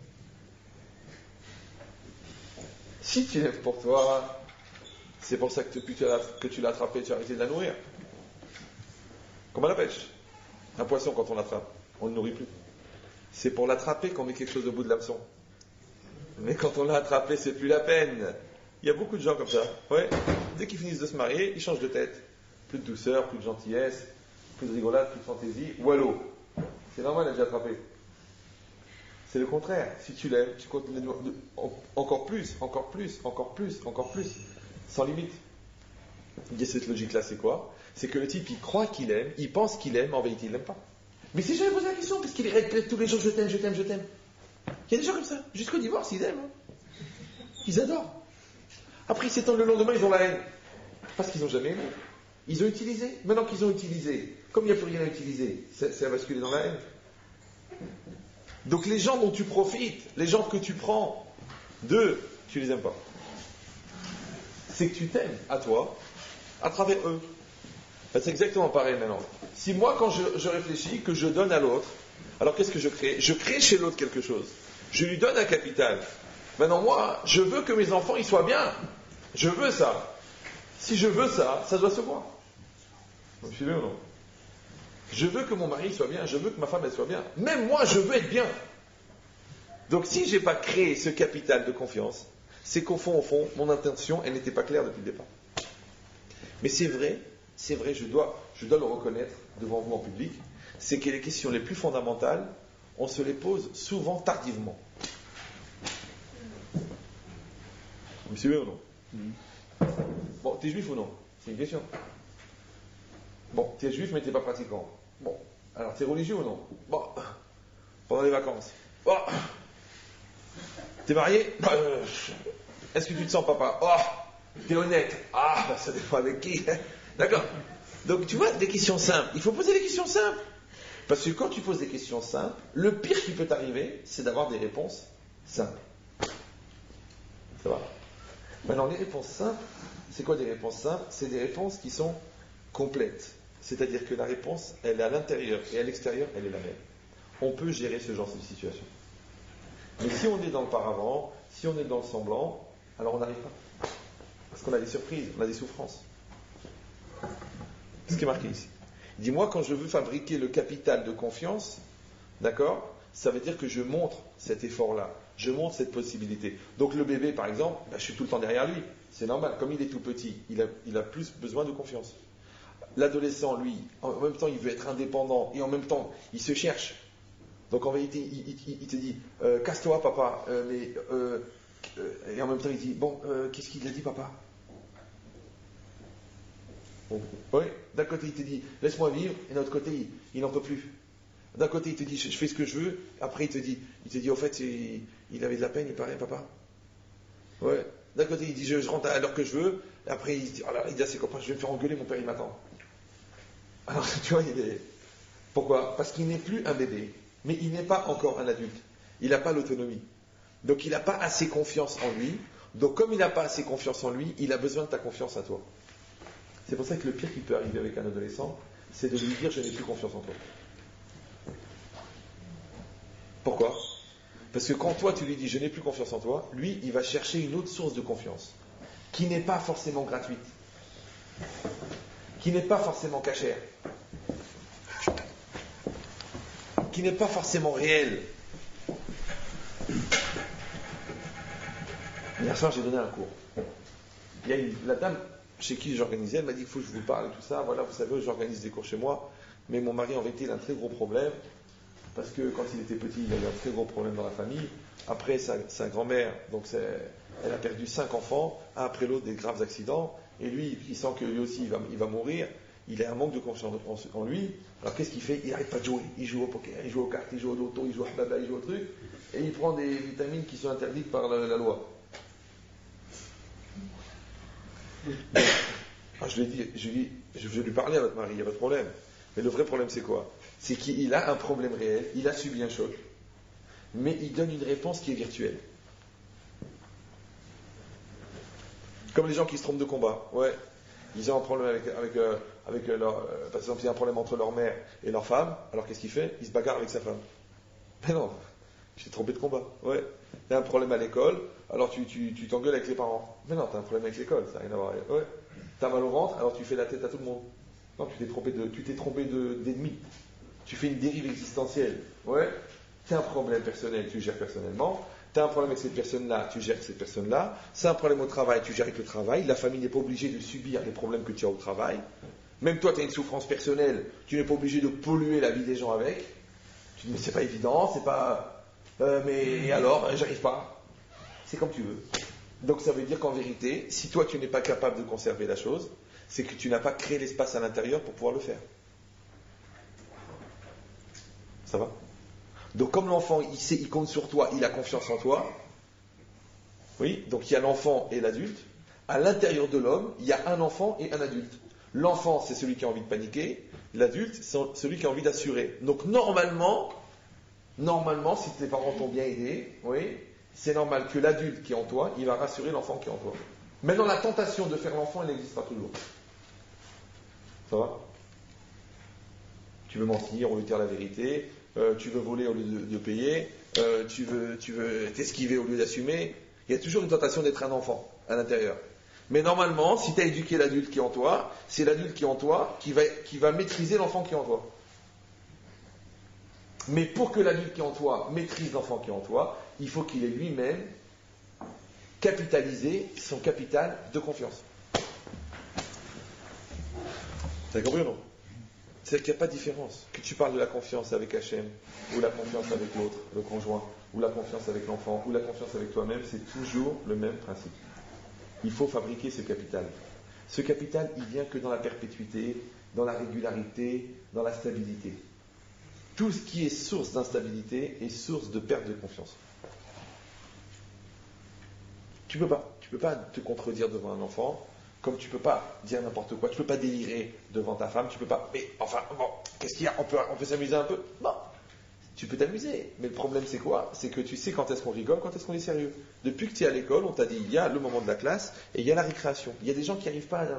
Si tu l'aimes pour toi, c'est pour ça que depuis que tu l'as attrapé, tu as arrêté de la nourrir. Comme à la pêche. Un poisson, quand on l'attrape, on ne le nourrit plus. C'est pour l'attraper qu'on met quelque chose au bout de l'hameçon. Mais quand on l'a attrapé, c'est plus la peine. Il y a beaucoup de gens comme ça. Ouais. Dès qu'ils finissent de se marier, ils changent de tête. Plus de douceur, plus de gentillesse, plus de rigolade, plus de fantaisie. Wallo. C'est normal d'être attrapé. C'est le contraire. Si tu l'aimes, tu continues de... encore plus, encore plus, encore plus, encore plus. Sans limite. Il y a cette logique-là, c'est quoi? C'est que le type, il croit qu'il aime, il pense qu'il aime, mais en vérité, il l'aime pas. Mais si j'avais posé la question, parce qu'il répète tous les jours, je t'aime, je t'aime, je t'aime. Il y a des gens comme ça. Jusqu'au divorce, ils aiment. Hein. Ils adorent. Après, ils s'étendent le lendemain, ils ont la haine. Parce qu'ils n'ont jamais aimé. Ils ont utilisé. Maintenant qu'ils ont utilisé, comme il n'y a plus rien à utiliser, c'est à basculer dans la haine. Donc les gens dont tu profites, les gens que tu prends, d'eux, tu les aimes pas. C'est que tu t'aimes à toi, à travers eux. C'est exactement pareil maintenant. Si moi, quand je, je réfléchis, que je donne à l'autre, alors qu'est-ce que je crée? Je crée chez l'autre quelque chose. Je lui donne un capital. Maintenant, moi, je veux que mes enfants, ils soient bien. Je veux ça. Si je veux ça, ça doit se voir. Vous me suivez ou non? Je veux que mon mari soit bien, je veux que ma femme elle soit bien. Même moi, je veux être bien. Donc si je n'ai pas créé ce capital de confiance, c'est qu'au fond, au fond, mon intention, elle n'était pas claire depuis le départ. Mais c'est vrai, c'est vrai, je dois, je dois le reconnaître devant vous en public, c'est que les questions les plus fondamentales, on se les pose souvent tardivement. Vous me suivez ou non? mmh. Bon, t'es juif ou non? C'est une question. Bon, t'es juif mais t'es pas pratiquant. Bon, alors t'es religieux ou non? Bon, pendant les vacances. Bon, t'es marié? euh, Est-ce que tu te sens papa? Oh, t'es honnête? Ah, bah, ça dépend avec qui. D'accord. Donc tu vois, des questions simples. Il faut poser des questions simples. Parce que quand tu poses des questions simples, le pire qui peut t'arriver, c'est d'avoir des réponses simples. Ça va? Maintenant, les réponses simples, c'est quoi des réponses simples? C'est des réponses qui sont complètes. C'est-à-dire que la réponse, elle est à l'intérieur et à l'extérieur, elle est la même. On peut gérer ce genre de situation. Mais si on est dans le paravent, si on est dans le semblant, alors on n'arrive pas. Parce qu'on a des surprises, on a des souffrances. C'est ce qui est marqué ici. Il dit, moi, quand je veux fabriquer le capital de confiance, d'accord, ça veut dire que je montre cet effort-là, je montre cette possibilité. Donc le bébé, par exemple, ben, je suis tout le temps derrière lui. C'est normal, comme il est tout petit, il a, il a plus besoin de confiance. L'adolescent, lui, en même temps, il veut être indépendant et en même temps, il se cherche. Donc en vérité, il, il, il te dit euh, « Casse-toi, papa euh, ». Mais, euh, euh, et en même temps, il dit « Bon, euh, qu'est-ce qu'il a dit, papa ?» Oui, d'un côté, il te dit « Laisse-moi vivre » et d'un autre côté, il, il n'en peut plus. D'un côté, il te dit « Je fais ce que je veux ». Après, il te dit « Il te dit au fait, il, il avait de la peine, il paraît, papa ». Ouais. D'un côté, il dit je, je rentre à l'heure que je veux. Et après, il dit, oh là, il dit à ses copains, je vais me faire engueuler, mon père, il m'attend. Alors, tu vois, il est... Pourquoi? Parce qu'il n'est plus un bébé, mais il n'est pas encore un adulte. Il n'a pas l'autonomie. Donc il n'a pas assez confiance en lui. Donc comme il n'a pas assez confiance en lui, il a besoin de ta confiance à toi. C'est pour ça que le pire qui peut arriver avec un adolescent, c'est de lui dire je n'ai plus confiance en toi. Pourquoi? Parce que quand toi tu lui dis je n'ai plus confiance en toi, lui il va chercher une autre source de confiance, qui n'est pas forcément gratuite, qui n'est pas forcément cachère, qui n'est pas forcément réelle. Hier soir j'ai donné un cours. Il y a une, la dame chez qui j'organisais, elle m'a dit qu'il faut que je vous parle et tout ça. Voilà, vous savez, j'organise des cours chez moi, mais mon mari en vérité il a un très gros problème. Parce que quand il était petit, il a eu un très gros problème dans la famille. Après, sa, sa grand-mère, donc elle a perdu cinq enfants, un après l'autre des graves accidents. Et lui, il sent que lui aussi, il va, il va mourir. Il a un manque de confiance en, en lui. Alors qu'est-ce qu'il fait? Il n'arrête pas de jouer. Il joue au poker, il joue aux cartes, il joue au loto, il joue à blabla, il joue au truc. Et il prend des vitamines qui sont interdites par la, la loi. Donc, alors je lui ai dit, je lui, je vais lui parler à votre mari, il n'y a pas de problème. Mais le vrai problème, c'est quoi? C'est qu'il a un problème réel, il a subi un choc, mais il donne une réponse qui est virtuelle. Comme les gens qui se trompent de combat. Ouais, ils ont un problème avec, avec, euh, avec leur... Euh, par exemple, il y a un problème entre leur mère et leur femme, alors qu'est-ce qu'il fait? Il se bagarre avec sa femme. Mais non, j'ai trompé de combat. Ouais, il y a un problème à l'école, alors tu, tu, tu t'engueules avec les parents. Mais non, tu as un problème avec l'école, ça n'a rien à voir. Ouais, tu as mal au ventre, alors tu fais la tête à tout le monde. Non, tu t'es trompé de, tu t'es trompé de, d'ennemi. Tu fais une dérive existentielle. Ouais. Tu as un problème personnel, tu gères personnellement. Tu as un problème avec cette personne-là, tu gères cette personne-là. C'est un problème au travail, tu gères avec le travail. La famille n'est pas obligée de subir les problèmes que tu as au travail. Même toi, tu as une souffrance personnelle, tu n'es pas obligé de polluer la vie des gens avec. Tu dis, mais c'est pas évident, c'est pas. Euh, mais alors, j'arrive pas. C'est comme tu veux. Donc ça veut dire qu'en vérité, si toi tu n'es pas capable de conserver la chose, c'est que tu n'as pas créé l'espace à l'intérieur pour pouvoir le faire. Ça va? Donc comme l'enfant, il sait, il compte sur toi, il a confiance en toi. Oui, donc il y a l'enfant et l'adulte. À l'intérieur de l'homme, il y a un enfant et un adulte. L'enfant, c'est celui qui a envie de paniquer. L'adulte, c'est celui qui a envie d'assurer. Donc normalement, normalement, si tes parents t'ont bien aidé, oui, c'est normal que l'adulte qui est en toi, il va rassurer l'enfant qui est en toi. Maintenant, la tentation de faire l'enfant, elle existera toujours. Ça va? Tu veux mentir au lieu de dire la vérité, euh, tu veux voler au lieu de, de payer, euh, tu veux, tu veux t'esquiver au lieu d'assumer. Il y a toujours une tentation d'être un enfant à l'intérieur. Mais normalement, si tu as éduqué l'adulte qui est en toi, c'est l'adulte qui est en toi qui va, qui va maîtriser l'enfant qui est en toi. Mais pour que l'adulte qui est en toi maîtrise l'enfant qui est en toi, il faut qu'il ait lui-même capitalisé son capital de confiance. Vous avez compris ou non? C'est-à-dire qu'il n'y a pas de différence. Que tu parles de la confiance avec Hachem, ou la confiance avec l'autre, le conjoint, ou la confiance avec l'enfant, ou la confiance avec toi-même, c'est toujours le même principe. Il faut fabriquer ce capital. Ce capital, il vient que dans la perpétuité, dans la régularité, dans la stabilité. Tout ce qui est source d'instabilité est source de perte de confiance. Tu ne peux pas. Tu ne peux pas te contredire devant un enfant, comme tu ne peux pas dire n'importe quoi. Tu ne peux pas délirer devant ta femme. Tu peux pas. Mais enfin, bon, qu'est-ce qu'il y a? On peut, on peut s'amuser un peu? Bon, tu peux t'amuser. Mais le problème, c'est quoi? C'est que tu sais quand est-ce qu'on rigole, quand est-ce qu'on est sérieux. Depuis que tu es à l'école, on t'a dit il y a le moment de la classe et il y a la récréation. Il y a des gens qui n'arrivent pas à,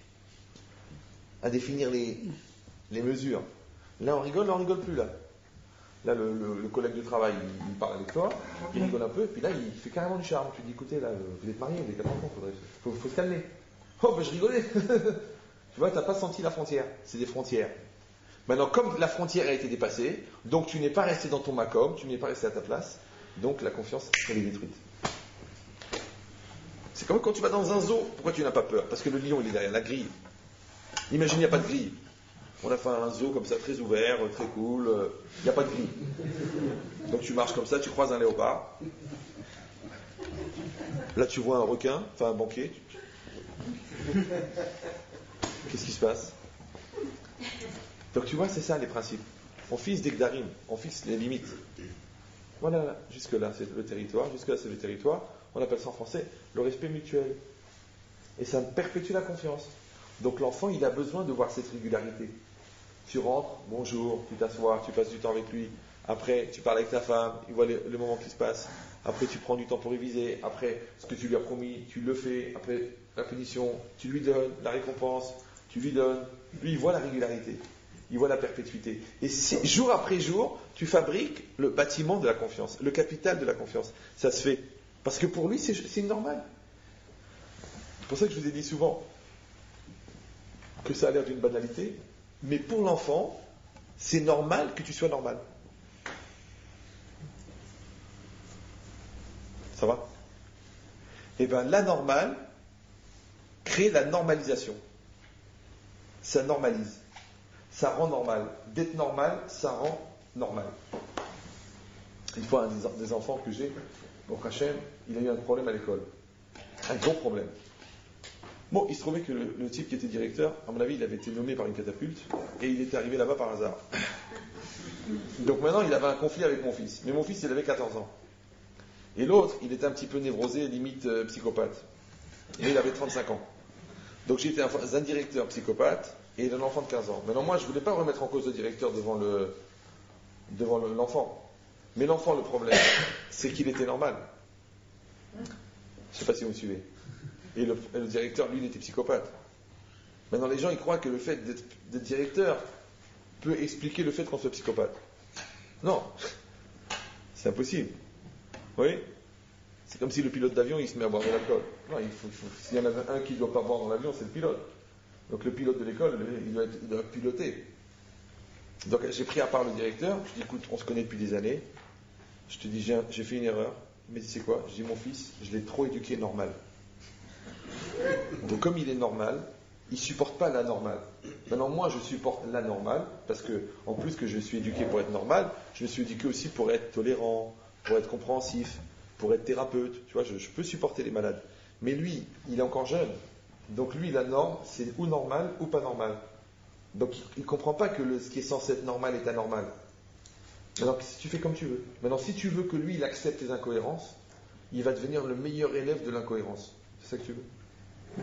à définir les, les mesures. Là, on rigole, là, on rigole plus, là. Là, le, le, le collègue de travail, il, il parle avec toi, il rigole un peu, et puis là, il fait carrément du charme. Tu dis, écoutez, là, vous êtes mariés, vous avez quatre enfants, il faut, faut se calmer. Oh, ben je rigolais. Tu vois, tu n'as pas senti la frontière. C'est des frontières. Maintenant, comme la frontière a été dépassée, donc tu n'es pas resté dans ton macom, tu n'es pas resté à ta place, donc la confiance, elle est détruite. C'est comme quand tu vas dans un zoo, pourquoi tu n'as pas peur? Parce que le lion, il est derrière la grille. Imagine, il n'y a pas de grille. On a fait un zoo comme ça, très ouvert, très cool, il n'y a pas de grille. Donc tu marches comme ça, tu croises un léopard. Là, tu vois un requin, enfin un banquier. Qu'est-ce qui se passe? Donc tu vois, c'est ça les principes. On fixe des gdarim, on fixe les limites. Voilà, jusque-là c'est le territoire, jusque-là c'est le territoire. On appelle ça en français le respect mutuel. Et ça perpétue la confiance. Donc l'enfant, il a besoin de voir cette régularité. tu rentres, bonjour, tu t'assois, tu passes du temps avec lui. Après, tu parles avec ta femme, il voit le, le moment qui se passe. Après, tu prends du temps pour réviser. Après, ce que tu lui as promis, tu le fais. Après, la punition, tu lui donnes. La récompense, tu lui donnes. Lui, il voit la régularité. Il voit la perpétuité. Et si, jour après jour, tu fabriques le bâtiment de la confiance, le capital de la confiance. Ça se fait. Parce que pour lui, c'est, c'est normal. C'est pour ça que je vous ai dit souvent que ça a l'air d'une banalité. Mais pour l'enfant, c'est normal que tu sois normal. Ça va ? Eh bien, la normale crée la normalisation. Ça normalise. Ça rend normal. D'être normal, ça rend normal. Une fois, un des, des enfants que j'ai, au Hachem, il a eu un problème à l'école. Un gros problème. Bon, il se trouvait que le, le type qui était directeur, à mon avis, il avait été nommé par une catapulte, et il était arrivé là-bas par hasard. Donc maintenant, il avait un conflit avec mon fils. Mais mon fils, il avait quatorze ans. Et l'autre, il était un petit peu névrosé, limite euh, psychopathe. Et il avait trente-cinq ans. Donc j'étais un, un directeur psychopathe et un enfant de quinze ans. Maintenant moi, je ne voulais pas remettre en cause le directeur devant, le, devant le, l'enfant. Mais l'enfant, le problème, c'est qu'il était normal. Je ne sais pas si vous me suivez. Et le, et le directeur, lui, il était psychopathe. Maintenant, les gens, ils croient que le fait d'être, d'être directeur peut expliquer le fait qu'on soit psychopathe. Non. C'est impossible. Oui, c'est comme si le pilote d'avion il se met à boire de l'alcool. Non, il faut, il faut, s'il y en a un qui ne doit pas boire dans l'avion, c'est le pilote. Donc le pilote de l'école, il doit, être, il doit piloter. Donc j'ai pris à part le directeur, je dis écoute, on se connaît depuis des années, je te dis j'ai, j'ai fait une erreur, mais tu sais quoi, je dis mon fils, je l'ai trop éduqué normal. Donc comme il est normal, il ne supporte pas la normale. Maintenant moi je supporte la normale, parce que en plus que je suis éduqué pour être normal, je me suis éduqué aussi pour être tolérant, pour être compréhensif, pour être thérapeute, tu vois, je, je peux supporter les malades. Mais lui, il est encore jeune. Donc lui, la norme, c'est ou normal ou pas normal. Donc il ne comprend pas que le, ce qui est censé être normal est anormal. Alors si tu fais comme tu veux. Maintenant, si tu veux que lui, il accepte tes incohérences, il va devenir le meilleur élève de l'incohérence. C'est ça que tu veux.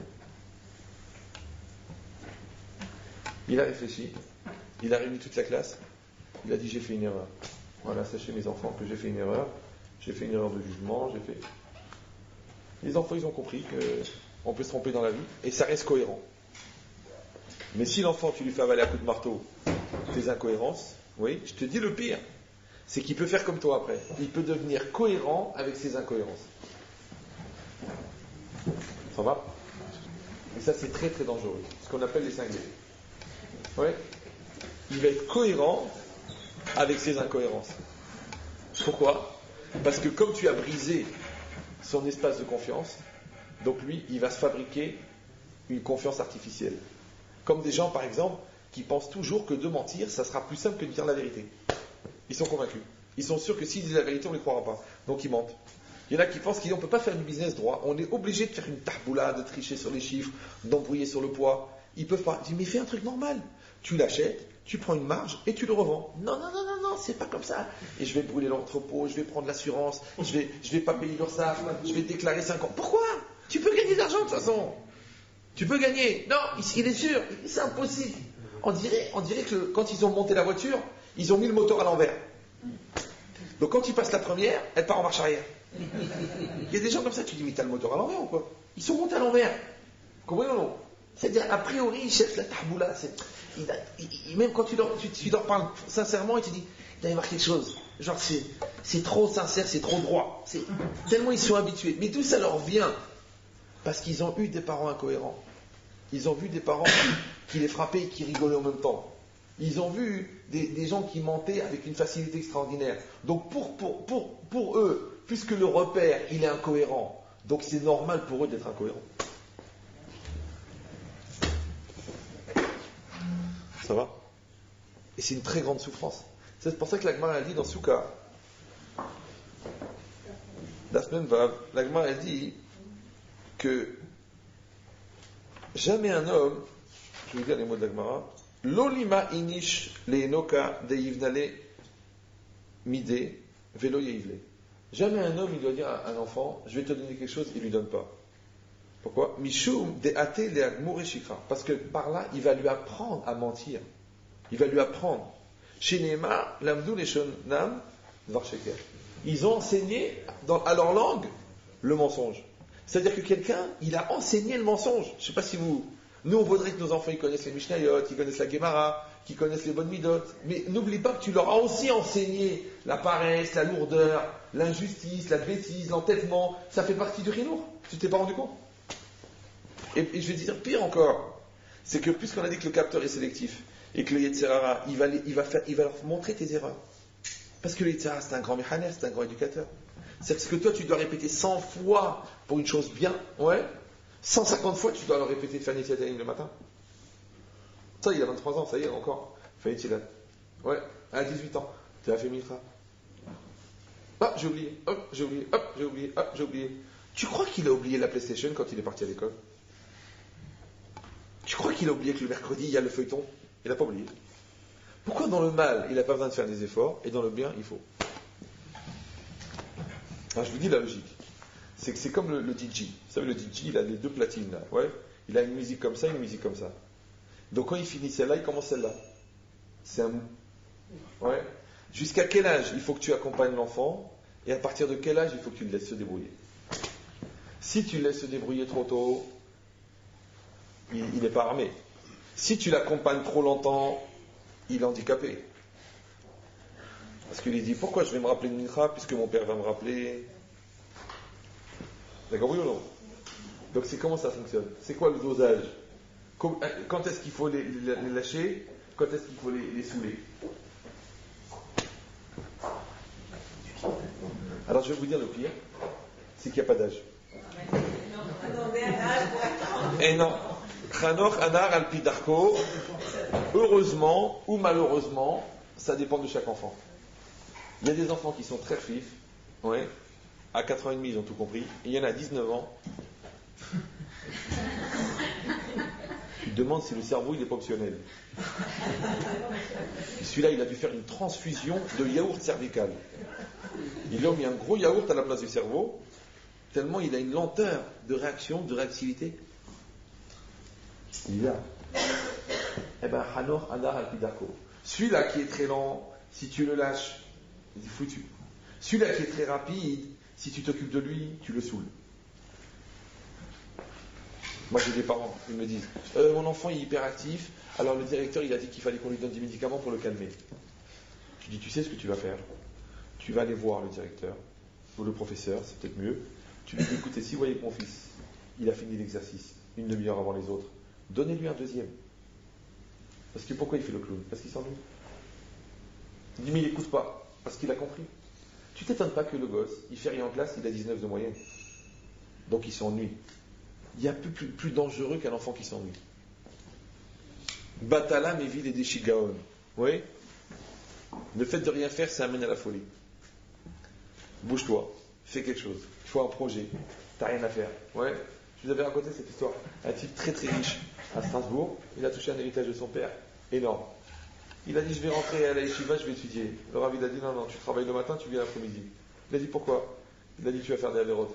Il a réfléchi, il a réuni toute la classe, il a dit j'ai fait une erreur. Voilà, sachez mes enfants que j'ai fait une erreur, j'ai fait une erreur de jugement, j'ai fait... Les enfants, ils ont compris qu'on peut se tromper dans la vie, et ça reste cohérent. Mais si l'enfant, tu lui fais avaler à coups de marteau tes incohérences, oui, je te dis le pire, c'est qu'il peut faire comme toi après. Il peut devenir cohérent avec ses incohérences. Ça va ? Et ça, c'est très très dangereux, ce qu'on appelle les cinglés. Oui, il va être cohérent avec ses incohérences. Pourquoi ? Parce que comme tu as brisé son espace de confiance, donc lui, il va se fabriquer une confiance artificielle. Comme des gens, par exemple, qui pensent toujours que de mentir, ça sera plus simple que de dire la vérité. Ils sont convaincus. Ils sont sûrs que s'ils disent la vérité, on ne les croira pas. Donc ils mentent. Il y en a qui pensent qu'on ne peut pas faire du business droit. On est obligé de faire une tarboula, de tricher sur les chiffres, d'embrouiller sur le poids. Ils peuvent pas. Ils disent, mais fais un truc normal. Tu l'achètes, tu prends une marge et tu le revends. Non, non, non, non, non, c'est pas comme ça. Et je vais brûler l'entrepôt, je vais prendre l'assurance, je vais, je vais pas payer l'URSSAF, je vais déclarer cinq ans. Pourquoi ? Tu peux gagner de l'argent de toute façon. Tu peux gagner. Non, il est sûr, c'est impossible. On dirait, on dirait que quand ils ont monté la voiture, ils ont mis le moteur à l'envers. Donc quand ils passent la première, elle part en marche arrière. Il y a des gens comme ça, tu dis, mais t'as le moteur à l'envers ou quoi ? Ils sont montés à l'envers. Comprenez ou non ? C'est-à-dire, a priori, ils cherchent la tarboula. C'est, il, il, il, même quand tu leur, tu, tu leur parles sincèrement, ils te disent, il y a marqué quelque chose. Genre, c'est, c'est trop sincère, c'est trop droit. C'est, tellement ils sont habitués. Mais d'où ça leur vient ? Parce qu'ils ont eu des parents incohérents. Ils ont vu des parents qui, qui les frappaient et qui rigolaient en même temps. Ils ont vu des, des gens qui mentaient avec une facilité extraordinaire. Donc pour, pour, pour, pour eux, puisque le repère, il est incohérent, donc c'est normal pour eux d'être incohérents. Ça va ? Et c'est une très grande souffrance. C'est pour ça que la Gemara a dit dans Souka, la semaine va, la Gemara a dit que jamais un homme, je vais vous dire les mots de la Gemara, l'olima inish leenoka deivnale mide velo yeivle. Jamais un homme il doit dire à un enfant, je vais te donner quelque chose, il lui donne pas. Pourquoi ? Mishum de ate le agmure shikra. Parce que par là, il va lui apprendre à mentir. Il va lui apprendre. Chez Neymar, l'Amdou, les Shonam, Varsheker. Ils ont enseigné dans, à leur langue le mensonge. C'est-à-dire que quelqu'un, il a enseigné le mensonge. Je ne sais pas si vous... Nous, on voudrait que nos enfants, ils connaissent les Mishnayot, qu'ils connaissent la Gemara, qu'ils connaissent les bonnes Midot. Mais n'oublie pas que tu leur as aussi enseigné la paresse, la lourdeur, l'injustice, la bêtise, l'entêtement. Ça fait partie du Rinour. Tu t'es pas rendu compte? et, et je vais te dire pire encore. C'est que puisqu'on a dit que le capteur est sélectif, et que le Yetzirara, il va, les, il, va faire, il va leur montrer tes erreurs. Parce que le Yetzirara, c'est un grand mécaner, c'est un grand éducateur. C'est-à-dire que toi, tu dois répéter cent fois pour une chose bien, ouais. cent cinquante fois, tu dois le répéter de faire Netiataïn le matin. Ça, il a vingt-trois ans, ça y est, encore. Fait Netiataïn. Ouais, à dix-huit ans, tu as fait Mitra. Hop, j'ai oublié, hop, j'ai oublié, hop, j'ai oublié, hop, j'ai oublié. Tu crois qu'il a oublié la PlayStation quand il est parti à l'école? Tu crois qu'il a oublié que le mercredi, il y a le feuilleton? Il n'a pas oublié. Pourquoi dans le mal, il n'a pas besoin de faire des efforts, et dans le bien, il faut? Alors, je vous dis la logique. C'est que c'est comme le, le D J. Vous savez, le D J, il a les deux platines là. Ouais. Il a une musique comme ça, une musique comme ça. Donc quand il finit celle-là, il commence celle-là. C'est un mou. Ouais. Jusqu'à quel âge il faut que tu accompagnes l'enfant, et à partir de quel âge il faut que tu le laisses se débrouiller? Si tu le laisses se débrouiller trop tôt, il n'est pas armé. Si tu l'accompagnes trop longtemps, il est handicapé. Parce qu'il dit, pourquoi je vais me rappeler de Mincha puisque mon père va me rappeler? D'accord, oui ou non? Donc c'est comment ça fonctionne? C'est quoi le dosage? Quand est-ce qu'il faut les, les, les lâcher? Quand est-ce qu'il faut les, les saouler? Alors je vais vous dire le pire, c'est qu'il n'y a pas d'âge. Et non. Chanoch anar al pidarko, heureusement ou malheureusement, ça dépend de chaque enfant. Il y a des enfants qui sont très fifs, ouais, à quatre ans et demi ils ont tout compris, et il y en a à dix-neuf ans, ils demandent si le cerveau il n'est pas optionnel. Et celui-là il a dû faire une transfusion de yaourt cervical. Ils lui ont mis un gros yaourt à la place du cerveau, tellement il a une lenteur de réaction, de réactivité. Il est là. Eh ben, Hanor Anar al-Pidako. Celui-là qui est très lent, si tu le lâches, il est foutu. Celui-là qui est très rapide, si tu t'occupes de lui, tu le saoules. Moi j'ai des parents, ils me disent euh, mon enfant il est hyperactif, alors le directeur il a dit qu'il fallait qu'on lui donne des médicaments pour le calmer. Je dis tu sais ce que tu vas faire? Tu vas aller voir le directeur, ou le professeur, c'est peut-être mieux. Tu lui dis écoutez, si vous voyez que mon fils, il a fini l'exercice une demi-heure avant les autres, donnez-lui un deuxième. Parce que pourquoi il fait le clown? Parce qu'il s'ennuie. Il dit mais il n'écoute pas, parce qu'il a compris. Tu t'étonnes pas que le gosse, il fait rien en classe, il a dix-neuf de moyenne. Donc il s'ennuie. Il y a plus, plus, plus dangereux qu'un enfant qui s'ennuie. Batala Méville et des Shigaon. Oui? Le fait de rien faire, ça amène à la folie. Bouge-toi, fais quelque chose. Il faut un projet. T'as rien à faire. Ouais? Je vous avais raconté cette histoire. Un type très très riche à Strasbourg, il a touché un héritage de son père, énorme. Il a dit je vais rentrer à la yeshiva, je vais étudier. Le rabbin a dit non, non, tu travailles le matin, tu viens l'après-midi. Il a dit pourquoi? Il a dit tu vas faire des avérotes.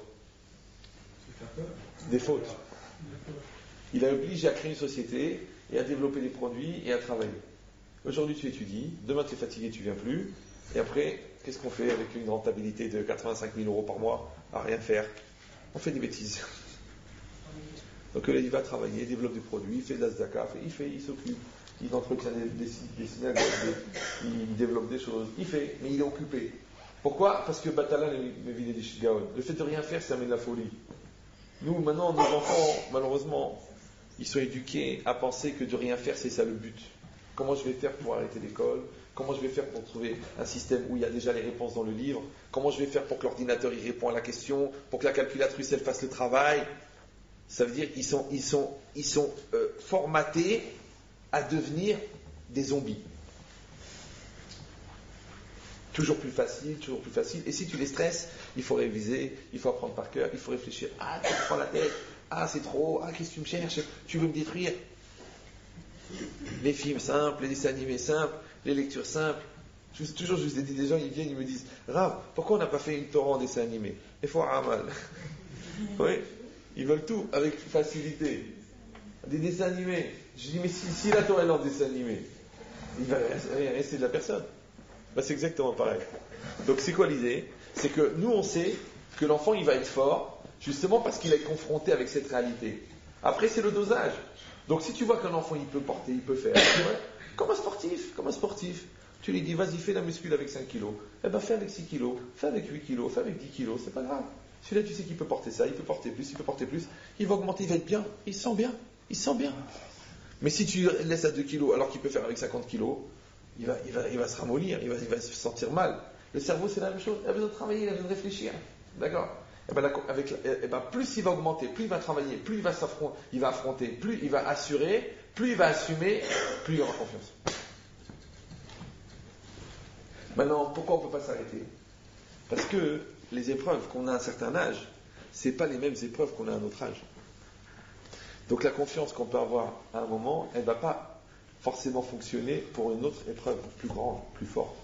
Des fautes. Il a obligé à créer une société et à développer des produits et à travailler. Aujourd'hui tu étudies, demain tu es fatigué, tu viens plus, et après, qu'est-ce qu'on fait avec une rentabilité de quatre-vingt-cinq mille euros par mois à rien faire? On fait des bêtises. Donc il va travailler, développe des produits, il fait de la zdaka, il fait, il s'occupe, il entretient des, des, des synagogues, il développe des choses, il fait, mais il est occupé. Pourquoi? Parce que Batala me vide des Shigaon. Le fait de rien faire, ça amène la folie. Nous, maintenant, nos enfants, malheureusement, ils sont éduqués à penser que de rien faire, c'est ça le but. Comment je vais faire pour arrêter l'école? Comment je vais faire pour trouver un système où il y a déjà les réponses dans le livre? Comment je vais faire pour que l'ordinateur y répond à la question? Pour que la calculatrice, elle fasse le travail? Ça veut dire qu'ils sont, ils sont, ils sont euh, formatés à devenir des zombies. Toujours plus facile, toujours plus facile. Et si tu les stresses, il faut réviser, il faut apprendre par cœur, il faut réfléchir. Ah, tu te prends la tête. Ah, c'est trop. Ah, qu'est-ce que tu me cherches? Tu veux me détruire? Les films simples, les dessins animés simples, les lectures simples. Je, toujours, je vous ai dit, des gens, ils viennent, ils me disent Rav, pourquoi on n'a pas fait une Torah en dessin animé? Il faut un mal. Oui, ils veulent tout avec facilité. Des dessins animés. Je dis, mais si, si la Torah est en dessin animé, il va rien rester de la personne. Ben, c'est exactement pareil. Donc c'est quoi l'idée? C'est que nous on sait que l'enfant il va être fort justement parce qu'il va être confronté avec cette réalité. Après c'est le dosage. Donc si tu vois qu'un enfant il peut porter, il peut faire, ouais, comme un sportif, comme un sportif, tu lui dis vas-y fais la muscule avec cinq kilos, eh ben fais avec six kilos, fais avec huit kilos, fais avec dix kilos, c'est pas grave. Celui-là tu sais qu'il peut porter ça, il peut porter plus, il peut porter plus, il va augmenter, il va être bien, il se sent bien, il se sent bien. Mais si tu le laisses à deux kilos alors qu'il peut faire avec cinquante kilos, il va, il va, il va se ramollir, il va, il va se sentir mal. Le cerveau c'est la même chose, il a besoin de travailler, il a besoin de réfléchir, d'accord? Et ben, avec, et ben, plus il va augmenter, plus il va travailler, plus il va s'affronter, il va affronter, plus il va assurer, plus il va assumer, plus il aura confiance. Maintenant, pourquoi on ne peut pas s'arrêter? Parce que les épreuves qu'on a à un certain âge, ce n'est pas les mêmes épreuves qu'on a à un autre âge. Donc la confiance qu'on peut avoir à un moment, elle ne va pas forcément fonctionner pour une autre épreuve plus grande, plus forte.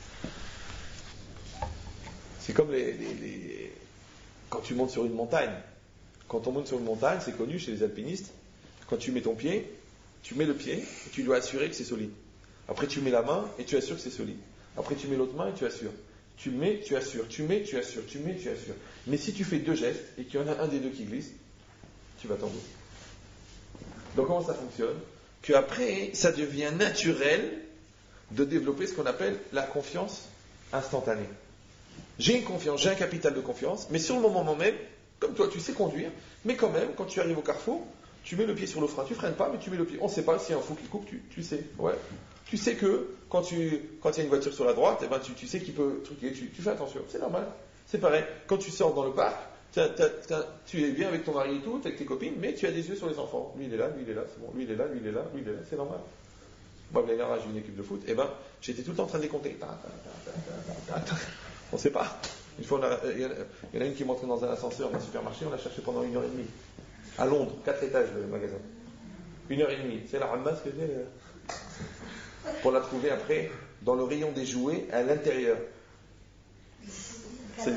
C'est comme les, les, les... quand tu montes sur une montagne. Quand on monte sur une montagne, c'est connu chez les alpinistes, quand tu mets ton pied, tu mets le pied et tu dois assurer que c'est solide. Après tu mets la main et tu assures que c'est solide. Après tu mets l'autre main et tu assures. Tu mets, tu assures, tu mets, tu assures, tu mets, tu assures. Mais si tu fais deux gestes et qu'il y en a un des deux qui glisse, tu vas tomber. Donc comment ça fonctionne? Qu'après, ça devient naturel de développer ce qu'on appelle la confiance instantanée. J'ai une confiance, j'ai un capital de confiance, mais sur le moment même, comme toi tu sais conduire, mais quand même, quand tu arrives au carrefour, tu mets le pied sur le frein, tu freines pas, mais tu mets le pied. On ne sait pas s'il y a un fou qui coupe, tu, tu sais. Ouais. Tu sais que quand tu quand il y a une voiture sur la droite, eh ben tu, tu sais qu'il peut truquer, tu, tu fais attention, c'est normal. C'est pareil, quand tu sors dans le parc, t'as, t'as, t'as, tu es bien avec ton mari et tout, avec tes copines, mais tu as des yeux sur les enfants. Lui il est là, lui il est là, c'est bon, lui il est là, lui il est là, lui il est là, c'est normal. Moi, l'année dernière, j'ai une équipe de foot, et ben j'étais tout le temps en train de les compter. On ne sait pas. Une fois, il y en a une qui est montrée dans un ascenseur dans un supermarché, on l'a cherché pendant une heure et demie. À Londres, quatre étages le magasin. Une heure et demie. C'est la ramasse que j'ai. Euh, pour la trouver après dans le rayon des jouets à l'intérieur. C'est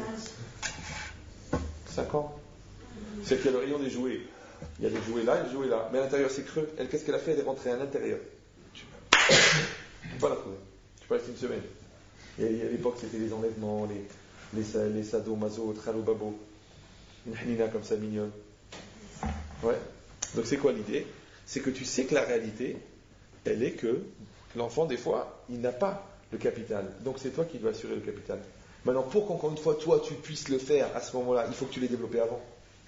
cinq ans. C'est qu'il y a le rayon des jouets. Il y a des jouets là et des jouets là. Mais à l'intérieur c'est creux. Elle, qu'est-ce qu'elle a fait? Elle est rentrée à l'intérieur. Tu ne peux pas la trouver. Tu peux rester une semaine. Et à l'époque c'était les enlèvements, les, les, les sadomaso, tralobabo. Une hanina comme ça mignonne. Ouais. Donc c'est quoi l'idée? C'est que tu sais que la réalité, elle est que l'enfant, des fois, il n'a pas le capital. Donc c'est toi qui dois assurer le capital. Maintenant, pour qu'encore une fois, toi, tu puisses le faire à ce moment-là, il faut que tu l'aies développé avant.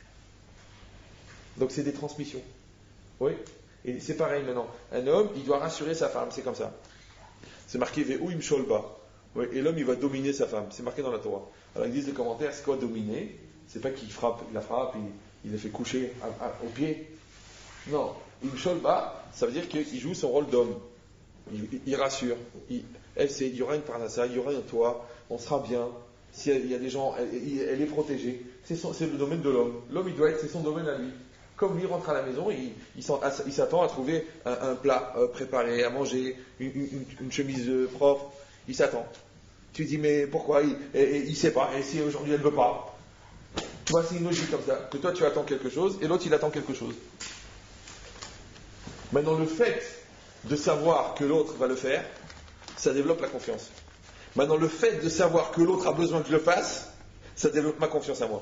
Donc c'est des transmissions. Oui. Et c'est pareil maintenant. Un homme, il doit rassurer sa femme, c'est comme ça. C'est marqué Ve'uim Sholba. Oui. Et l'homme, il va dominer sa femme. C'est marqué dans la Torah. Alors ils disent les commentaires, c'est quoi dominer? C'est pas qu'il frappe, il la frappe, il, il la fait coucher à, à, au pied. Non. Im Sholba, ça veut dire qu'il joue son rôle d'homme. Il, il, il rassure. Il, elle sait, il y aura une parnassa, il y aura un toit, on sera bien. Si il y a des gens, elle, elle est protégée. C'est, son, c'est le domaine de l'homme. L'homme, il doit être, c'est son domaine à lui. Comme lui rentre à la maison, il, il, il s'attend à trouver un, un plat euh, préparé, à manger, une, une, une chemise euh, propre. Il s'attend. Tu dis, mais pourquoi? Il ne sait pas. Et si aujourd'hui elle ne veut pas? Tu vois, c'est une logique comme ça. Que toi, tu attends quelque chose et l'autre, il attend quelque chose. Maintenant, le fait de savoir que l'autre va le faire, ça développe la confiance. Maintenant, le fait de savoir que l'autre a besoin que je le fasse, ça développe ma confiance à moi.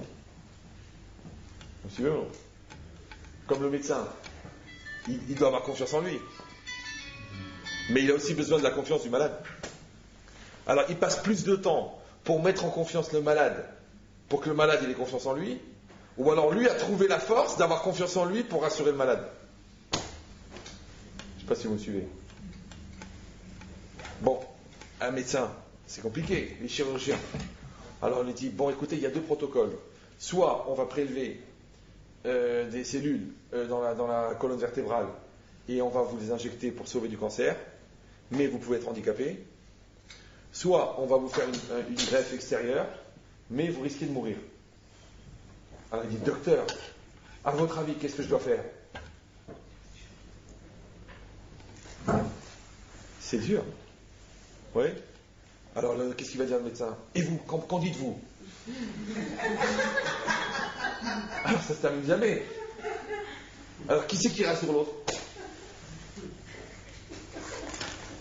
Vous suivez, non? Comme le médecin, il, il doit avoir confiance en lui. Mais il a aussi besoin de la confiance du malade. Alors, il passe plus de temps pour mettre en confiance le malade, pour que le malade il ait confiance en lui, ou alors lui a trouvé la force d'avoir confiance en lui pour rassurer le malade. Je ne sais pas si vous me suivez. Bon, un médecin, c'est compliqué, les chirurgiens. Alors on lui dit, bon écoutez, il y a deux protocoles. Soit on va prélever euh, des cellules euh, dans, la, dans la colonne vertébrale et on va vous les injecter pour sauver du cancer, mais vous pouvez être handicapé. Soit on va vous faire une, une greffe extérieure, mais vous risquez de mourir. Alors il dit, docteur, à votre avis, qu'est-ce que je dois faire? C'est dur. Oui. Alors, le, qu'est-ce qu'il va dire le médecin? Et vous, qu'en, qu'en dites-vous? Alors, ça se termine jamais. Alors, qui c'est qui rassure l'autre?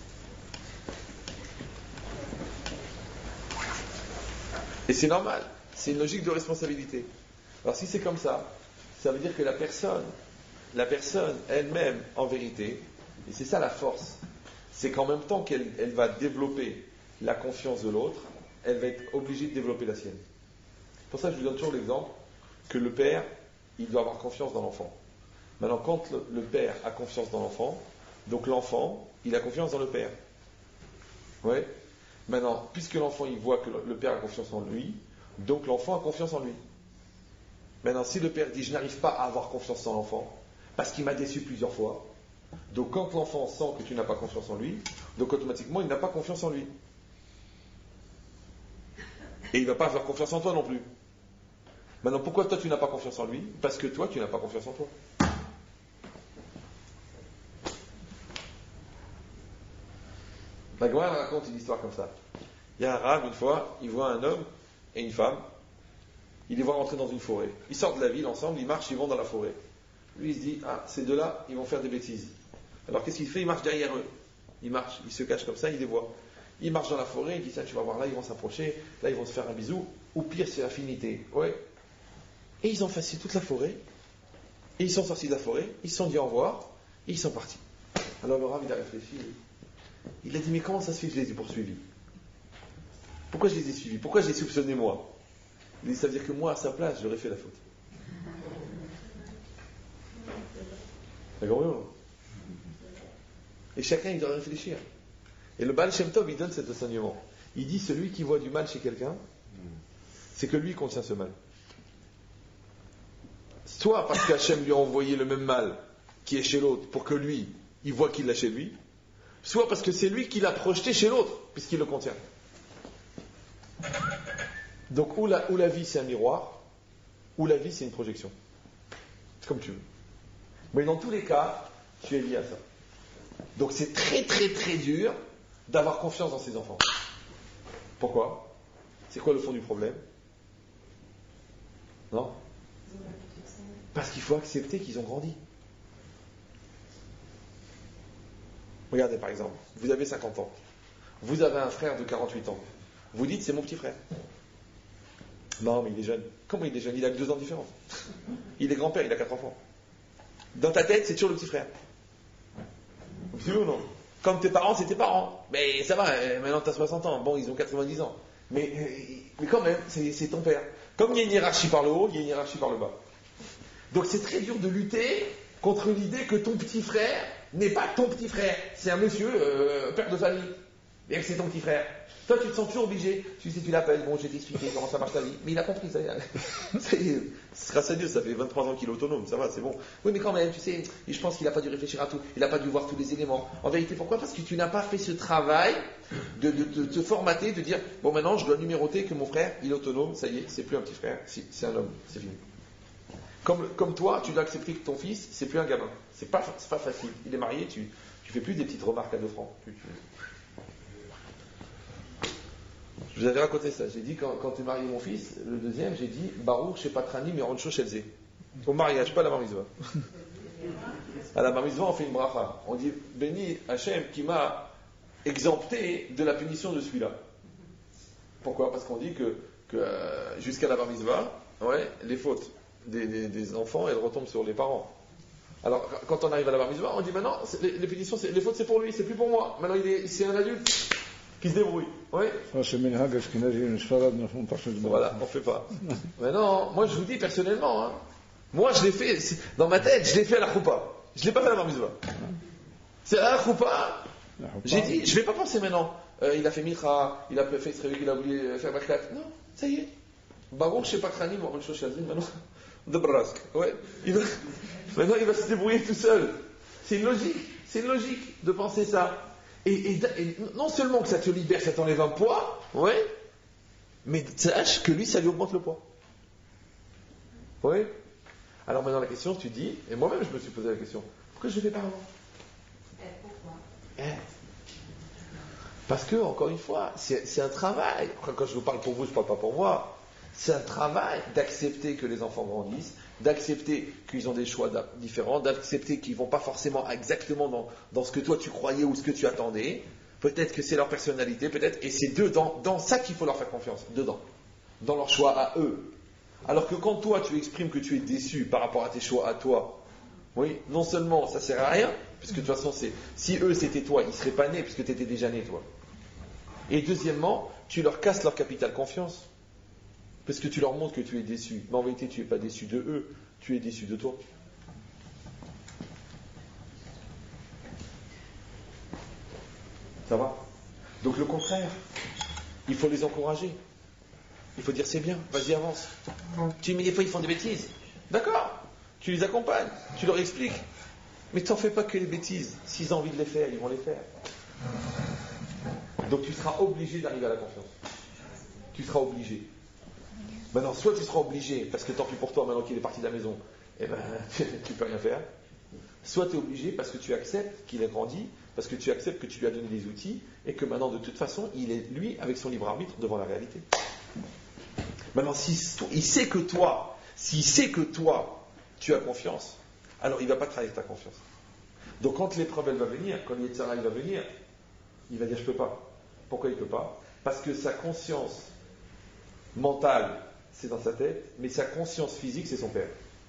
Et c'est normal, c'est une logique de responsabilité. Alors si c'est comme ça, ça veut dire que la personne, la personne elle-même, en vérité, et c'est ça la force, c'est qu'en même temps qu'elle elle va développer la confiance de l'autre, elle va être obligée de développer la sienne. C'est pour ça que je vous donne toujours l'exemple que le père, il doit avoir confiance dans l'enfant. Maintenant, quand le, le père a confiance dans l'enfant, donc l'enfant, il a confiance dans le père. Ouais. Maintenant, puisque l'enfant, il voit que le, le père a confiance en lui, donc l'enfant a confiance en lui. Maintenant, si le père dit « je n'arrive pas à avoir confiance en l'enfant, parce qu'il m'a déçu plusieurs fois », donc quand l'enfant sent que tu n'as pas confiance en lui, donc automatiquement, il n'a pas confiance en lui. Et il ne va pas avoir confiance en toi non plus. Maintenant, pourquoi toi tu n'as pas confiance en lui? Parce que toi, tu n'as pas confiance en toi. La Gemara raconte une histoire comme ça. Il y a un rave, une fois, il voit un homme et une femme, il les voit rentrer dans une forêt. Ils sortent de la ville ensemble, ils marchent, ils vont dans la forêt. Lui, il se dit, ah, ces deux-là, ils vont faire des bêtises. Alors qu'est-ce qu'il fait? Il marche derrière eux. Il marche, il se cache comme ça, il les voit. Il marche dans la forêt, il dit, ça, tu vas voir, là, ils vont s'approcher, là, ils vont se faire un bisou, ou pire, c'est affinité. Ouais. Et ils ont effacé toute la forêt, et ils sont sortis de la forêt, ils se sont dit au revoir, et ils sont partis. Alors le rave, il a réfléchi, il a dit, mais comment ça se fait que je les ai poursuivis? Pourquoi je les ai suivis? Pourquoi je les ai soupçonnés moi? Il dit, ça veut dire que moi, à sa place, j'aurais fait la faute. D'accord? Et chacun, il doit réfléchir. Et le Baal Shem Tov, il donne cet enseignement. Il dit, celui qui voit du mal chez quelqu'un, c'est que lui contient ce mal. Soit parce qu'Hachem lui a envoyé le même mal qui est chez l'autre pour que lui, il voit qu'il l'a chez lui, soit parce que c'est lui qui l'a projeté chez l'autre, puisqu'il le contient. Donc, ou la, ou la vie c'est un miroir, ou la vie c'est une projection. C'est comme tu veux. Mais dans tous les cas, tu es lié à ça. Donc c'est très très très dur d'avoir confiance dans ses enfants. Pourquoi? C'est quoi le fond du problème? Non? Parce qu'il faut accepter qu'ils ont grandi. Regardez par exemple, vous avez cinquante ans, vous avez un frère de quarante-huit ans, vous dites c'est mon petit frère. Non mais il est jeune. Comment il est jeune? Il a que deux ans de différence. Il est grand-père, il a quatre enfants. Dans ta tête c'est toujours le petit frère. Vous savez ou non? Comme tes parents c'est tes parents. Mais ça va, maintenant tu as soixante ans, bon ils ont quatre-vingt-dix ans. Mais, mais quand même, c'est, c'est ton père. Comme il y a une hiérarchie par le haut, il y a une hiérarchie par le bas. Donc c'est très dur de lutter contre l'idée que ton petit frère n'est pas ton petit frère. C'est un monsieur, euh, père de famille. Et que c'est ton petit frère. Toi tu te sens toujours obligé. Tu sais, tu l'appelles, bon je vais t'expliquer comment ça marche ta vie. Mais il a compris, ça y est. Ça y est. Grâce à Dieu, ça fait vingt-trois ans qu'il est autonome, ça va, c'est bon. Oui mais quand même, tu sais, je pense qu'il n'a pas dû réfléchir à tout. Il n'a pas dû voir tous les éléments. En vérité, pourquoi? Parce que tu n'as pas fait ce travail de, de, de, de te formater, de dire, bon maintenant je dois numéroter que mon frère, il est autonome, ça y est, c'est plus un petit frère, si, c'est un homme, c'est fini. Comme, comme toi, tu dois accepter que ton fils, c'est plus un gamin. C'est pas, c'est pas facile. Il est marié, tu, tu fais plus des petites remarques à deux francs. Tu, tu... Je vous avais raconté ça. J'ai dit, quand, quand tu marié mon fils, le deuxième, j'ai dit, Baruch, chez Patrani, mais Roncho Shelze. Au mariage, pas à la bar mitzvah. À la bar mitzvah, on fait une bracha. On dit, béni Hachem qui m'a exempté de la punition de celui-là. Pourquoi? Parce qu'on dit que, que euh, jusqu'à la bar mitzvah, ouais, les fautes Des, des, des enfants, elles retombent sur les parents. Alors, quand on arrive à la bar mitzvah, on dit maintenant, les, les punitions, c'est, les fautes, c'est pour lui, c'est plus pour moi. Maintenant, il est, c'est un adulte qui se débrouille. Oui. Voilà, on fait pas. Mais non, moi je vous dis personnellement, hein, moi je l'ai fait, dans ma tête, je l'ai fait à la choupa. Je l'ai pas fait à la bar mitzvah. C'est à la choupa. J'ai dit, je vais pas penser maintenant. Euh, il a fait Micha, il a fait ce qu'il a voulu faire Baklat. Non, ça y est. Baruch chez Patrani, maintenant. De Brasque. Ouais. Il va, maintenant, il va se débrouiller tout seul. C'est une logique. C'est une logique de penser ça. Et, et, et non seulement que ça te libère, ça t'enlève un poids, ouais, mais sache que lui, ça lui augmente le poids. Ouais. Alors maintenant, la question, tu dis, et moi-même, je me suis posé la question, pourquoi je ne le fais pas avant? Et pourquoi? Eh. Parce que, encore une fois, c'est, c'est un travail. Quand je vous parle pour vous, je ne parle pas pour moi. C'est un travail d'accepter que les enfants grandissent, d'accepter qu'ils ont des choix différents, d'accepter qu'ils ne vont pas forcément exactement dans, dans ce que toi tu croyais ou ce que tu attendais. Peut-être que c'est leur personnalité, peut-être, et c'est dedans, dans ça qu'il faut leur faire confiance, dedans. dans leurs choix à eux. Alors que quand toi, tu exprimes que tu es déçu par rapport à tes choix à toi, oui, non seulement ça sert à rien, puisque de toute façon, c'est, si eux c'était toi, ils ne seraient pas nés, puisque tu étais déjà né, toi. Et deuxièmement, tu leur casses leur capital confiance, parce que tu leur montres que tu es déçu. Mais en vérité, tu n'es pas déçu de eux, tu es déçu de toi. Ça va? Donc le contraire, il faut les encourager. Il faut dire c'est bien, vas-y avance. Tu dis mais des fois ils font des bêtises. D'accord, tu les accompagnes, tu leur expliques. Mais t'en fais pas que les bêtises. S'ils ont envie de les faire, ils vont les faire. Donc tu seras obligé d'arriver à la confiance. Tu seras obligé. Maintenant, soit tu seras obligé, parce que tant pis pour toi, maintenant qu'il est parti de la maison, eh ben, tu ne peux rien faire. Soit tu es obligé parce que tu acceptes qu'il a grandi, parce que tu acceptes que tu lui as donné des outils, et que maintenant, de toute façon, il est, lui, avec son libre arbitre, devant la réalité. Maintenant, s'il il sait que toi, s'il sait que toi, tu as confiance, alors il ne va pas trahir ta confiance. Donc quand l'épreuve, elle va venir, quand l'Yetzirah, il va venir, il va dire, je ne peux pas. Pourquoi il ne peut pas? Parce que sa conscience mentale, c'est dans sa tête, mais sa conscience physique, c'est son père.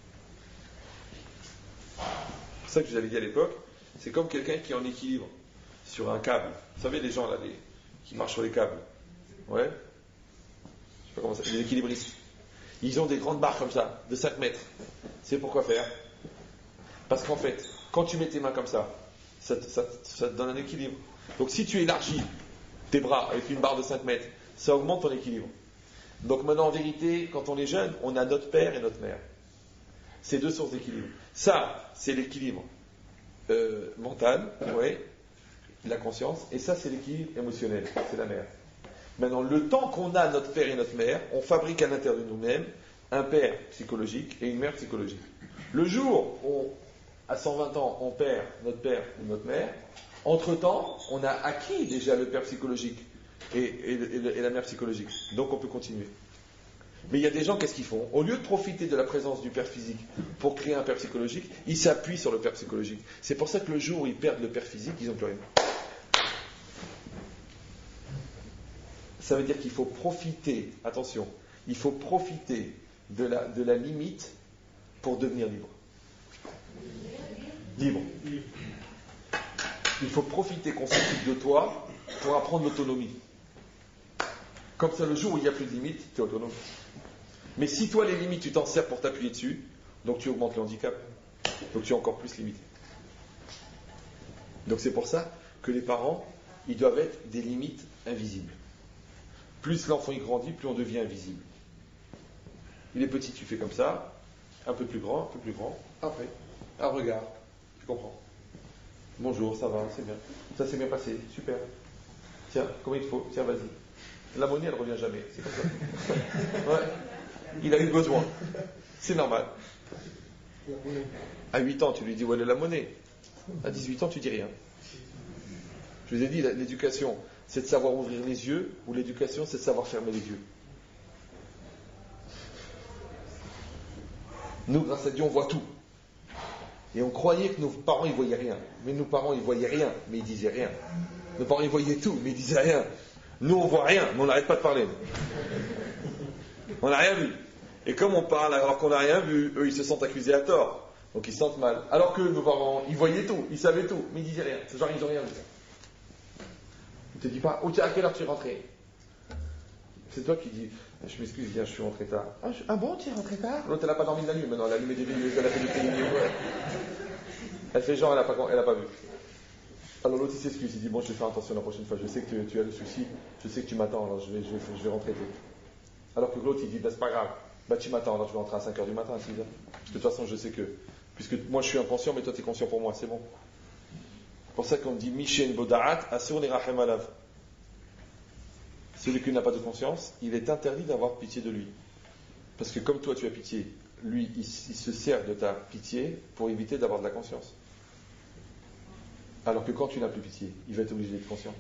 C'est ça que je vous avais dit à l'époque, c'est comme quelqu'un qui est en équilibre sur un câble. Vous savez, les gens là, les, qui marchent sur les câbles. Ouais. Je sais pas comment ça, les équilibristes. Ils ont des grandes barres comme ça, de cinq mètres. C'est pourquoi faire? Parce qu'en fait, quand tu mets tes mains comme ça, ça, ça, ça te donne un équilibre. Donc si tu élargis tes bras avec une barre de cinq mètres, ça augmente ton équilibre. Donc maintenant, en vérité, quand on est jeune, on a notre père et notre mère. C'est deux sources d'équilibre. Ça, c'est l'équilibre euh, mental, ouais, la conscience, et ça, c'est l'équilibre émotionnel, c'est la mère. Maintenant, le temps qu'on a notre père et notre mère, on fabrique à l'intérieur de nous-mêmes un père psychologique et une mère psychologique. Le jour où, à cent vingt ans, on perd notre père ou notre mère, entre-temps, on a acquis déjà le père psychologique et, et, et, et la mère psychologique. Donc, on peut continuer. Mais il y a des gens, qu'est-ce qu'ils font? Au lieu de profiter de la présence du père physique pour créer un père psychologique, ils s'appuient sur le père psychologique. C'est pour ça que le jour où ils perdent le père physique, ils n'ont plus rien. Ça veut dire qu'il faut profiter, attention, il faut profiter de la, de la limite pour devenir libre. Libre. Il faut profiter qu'on s'occupe de toi pour apprendre l'autonomie. Comme ça, le jour où il n'y a plus de limite, tu es autonome. Mais si toi, les limites, tu t'en sers pour t'appuyer dessus, donc tu augmentes le handicap. Donc tu es encore plus limité. Donc c'est pour ça que les parents, ils doivent être des limites invisibles. Plus l'enfant il grandit, plus on devient invisible. Il est petit, tu fais comme ça, un peu plus grand, un peu plus grand, après, un regard, tu comprends. Bonjour, ça va, c'est bien. Ça s'est bien passé, super. Tiens, combien il te faut? Tiens, vas-y. La monnaie, elle revient jamais, c'est comme ça. Ouais. Il a eu besoin. C'est normal. À huit ans, tu lui dis où est la monnaie. À dix-huit ans, tu dis rien. Je vous ai dit, l'éducation, c'est de savoir ouvrir les yeux, ou l'éducation, c'est de savoir fermer les yeux. Nous, grâce à Dieu, on voit tout. Et on croyait que nos parents, ils voyaient rien. Mais nos parents, ils voyaient rien, mais ils disaient rien. Nos parents, ils voyaient tout, mais ils disaient rien. Nous, on voit rien, mais on n'arrête pas de parler. On n'a rien vu. Et comme on parle alors qu'on n'a rien vu, eux, ils se sentent accusés à tort. Donc ils se sentent mal. Alors que nos parents, ils voyaient tout, ils savaient tout, mais ils disaient rien. C'est genre, ils n'ont rien vu. Ils ne te disent pas, oh, tiens, à quelle heure tu es rentré? C'est toi qui dis, je m'excuse, viens, je suis rentré tard. Ah, je... ah bon, tu es rentré tard? L'autre, elle n'a pas dormi de la nuit, maintenant, elle a allumé des vidéos, elle a fait des télévisions. Elle fait genre, elle n'a pas, elle a pas vu. Alors l'autre, il s'excuse, il dit, bon, je vais faire attention la prochaine fois, je sais que tu, tu as le souci, je sais que tu m'attends, alors je vais, je vais, je vais rentrer tôt. Alors que l'autre, il dit, bah, c'est pas grave, bah, tu m'attends, alors je vais rentrer à cinq heures du matin, à six heures. Parce que de toute façon, je sais que, puisque moi je suis inconscient, mais toi tu es conscient pour moi, c'est bon. C'est pour ça qu'on dit, Mishen Boda'at, Asur Nirachem Alav. Celui qui n'a pas de conscience, il est interdit d'avoir pitié de lui. Parce que comme toi tu as pitié, lui, il, il se sert de ta pitié pour éviter d'avoir de la conscience. Alors que quand tu n'as plus pitié, il va être obligé d'être conscient.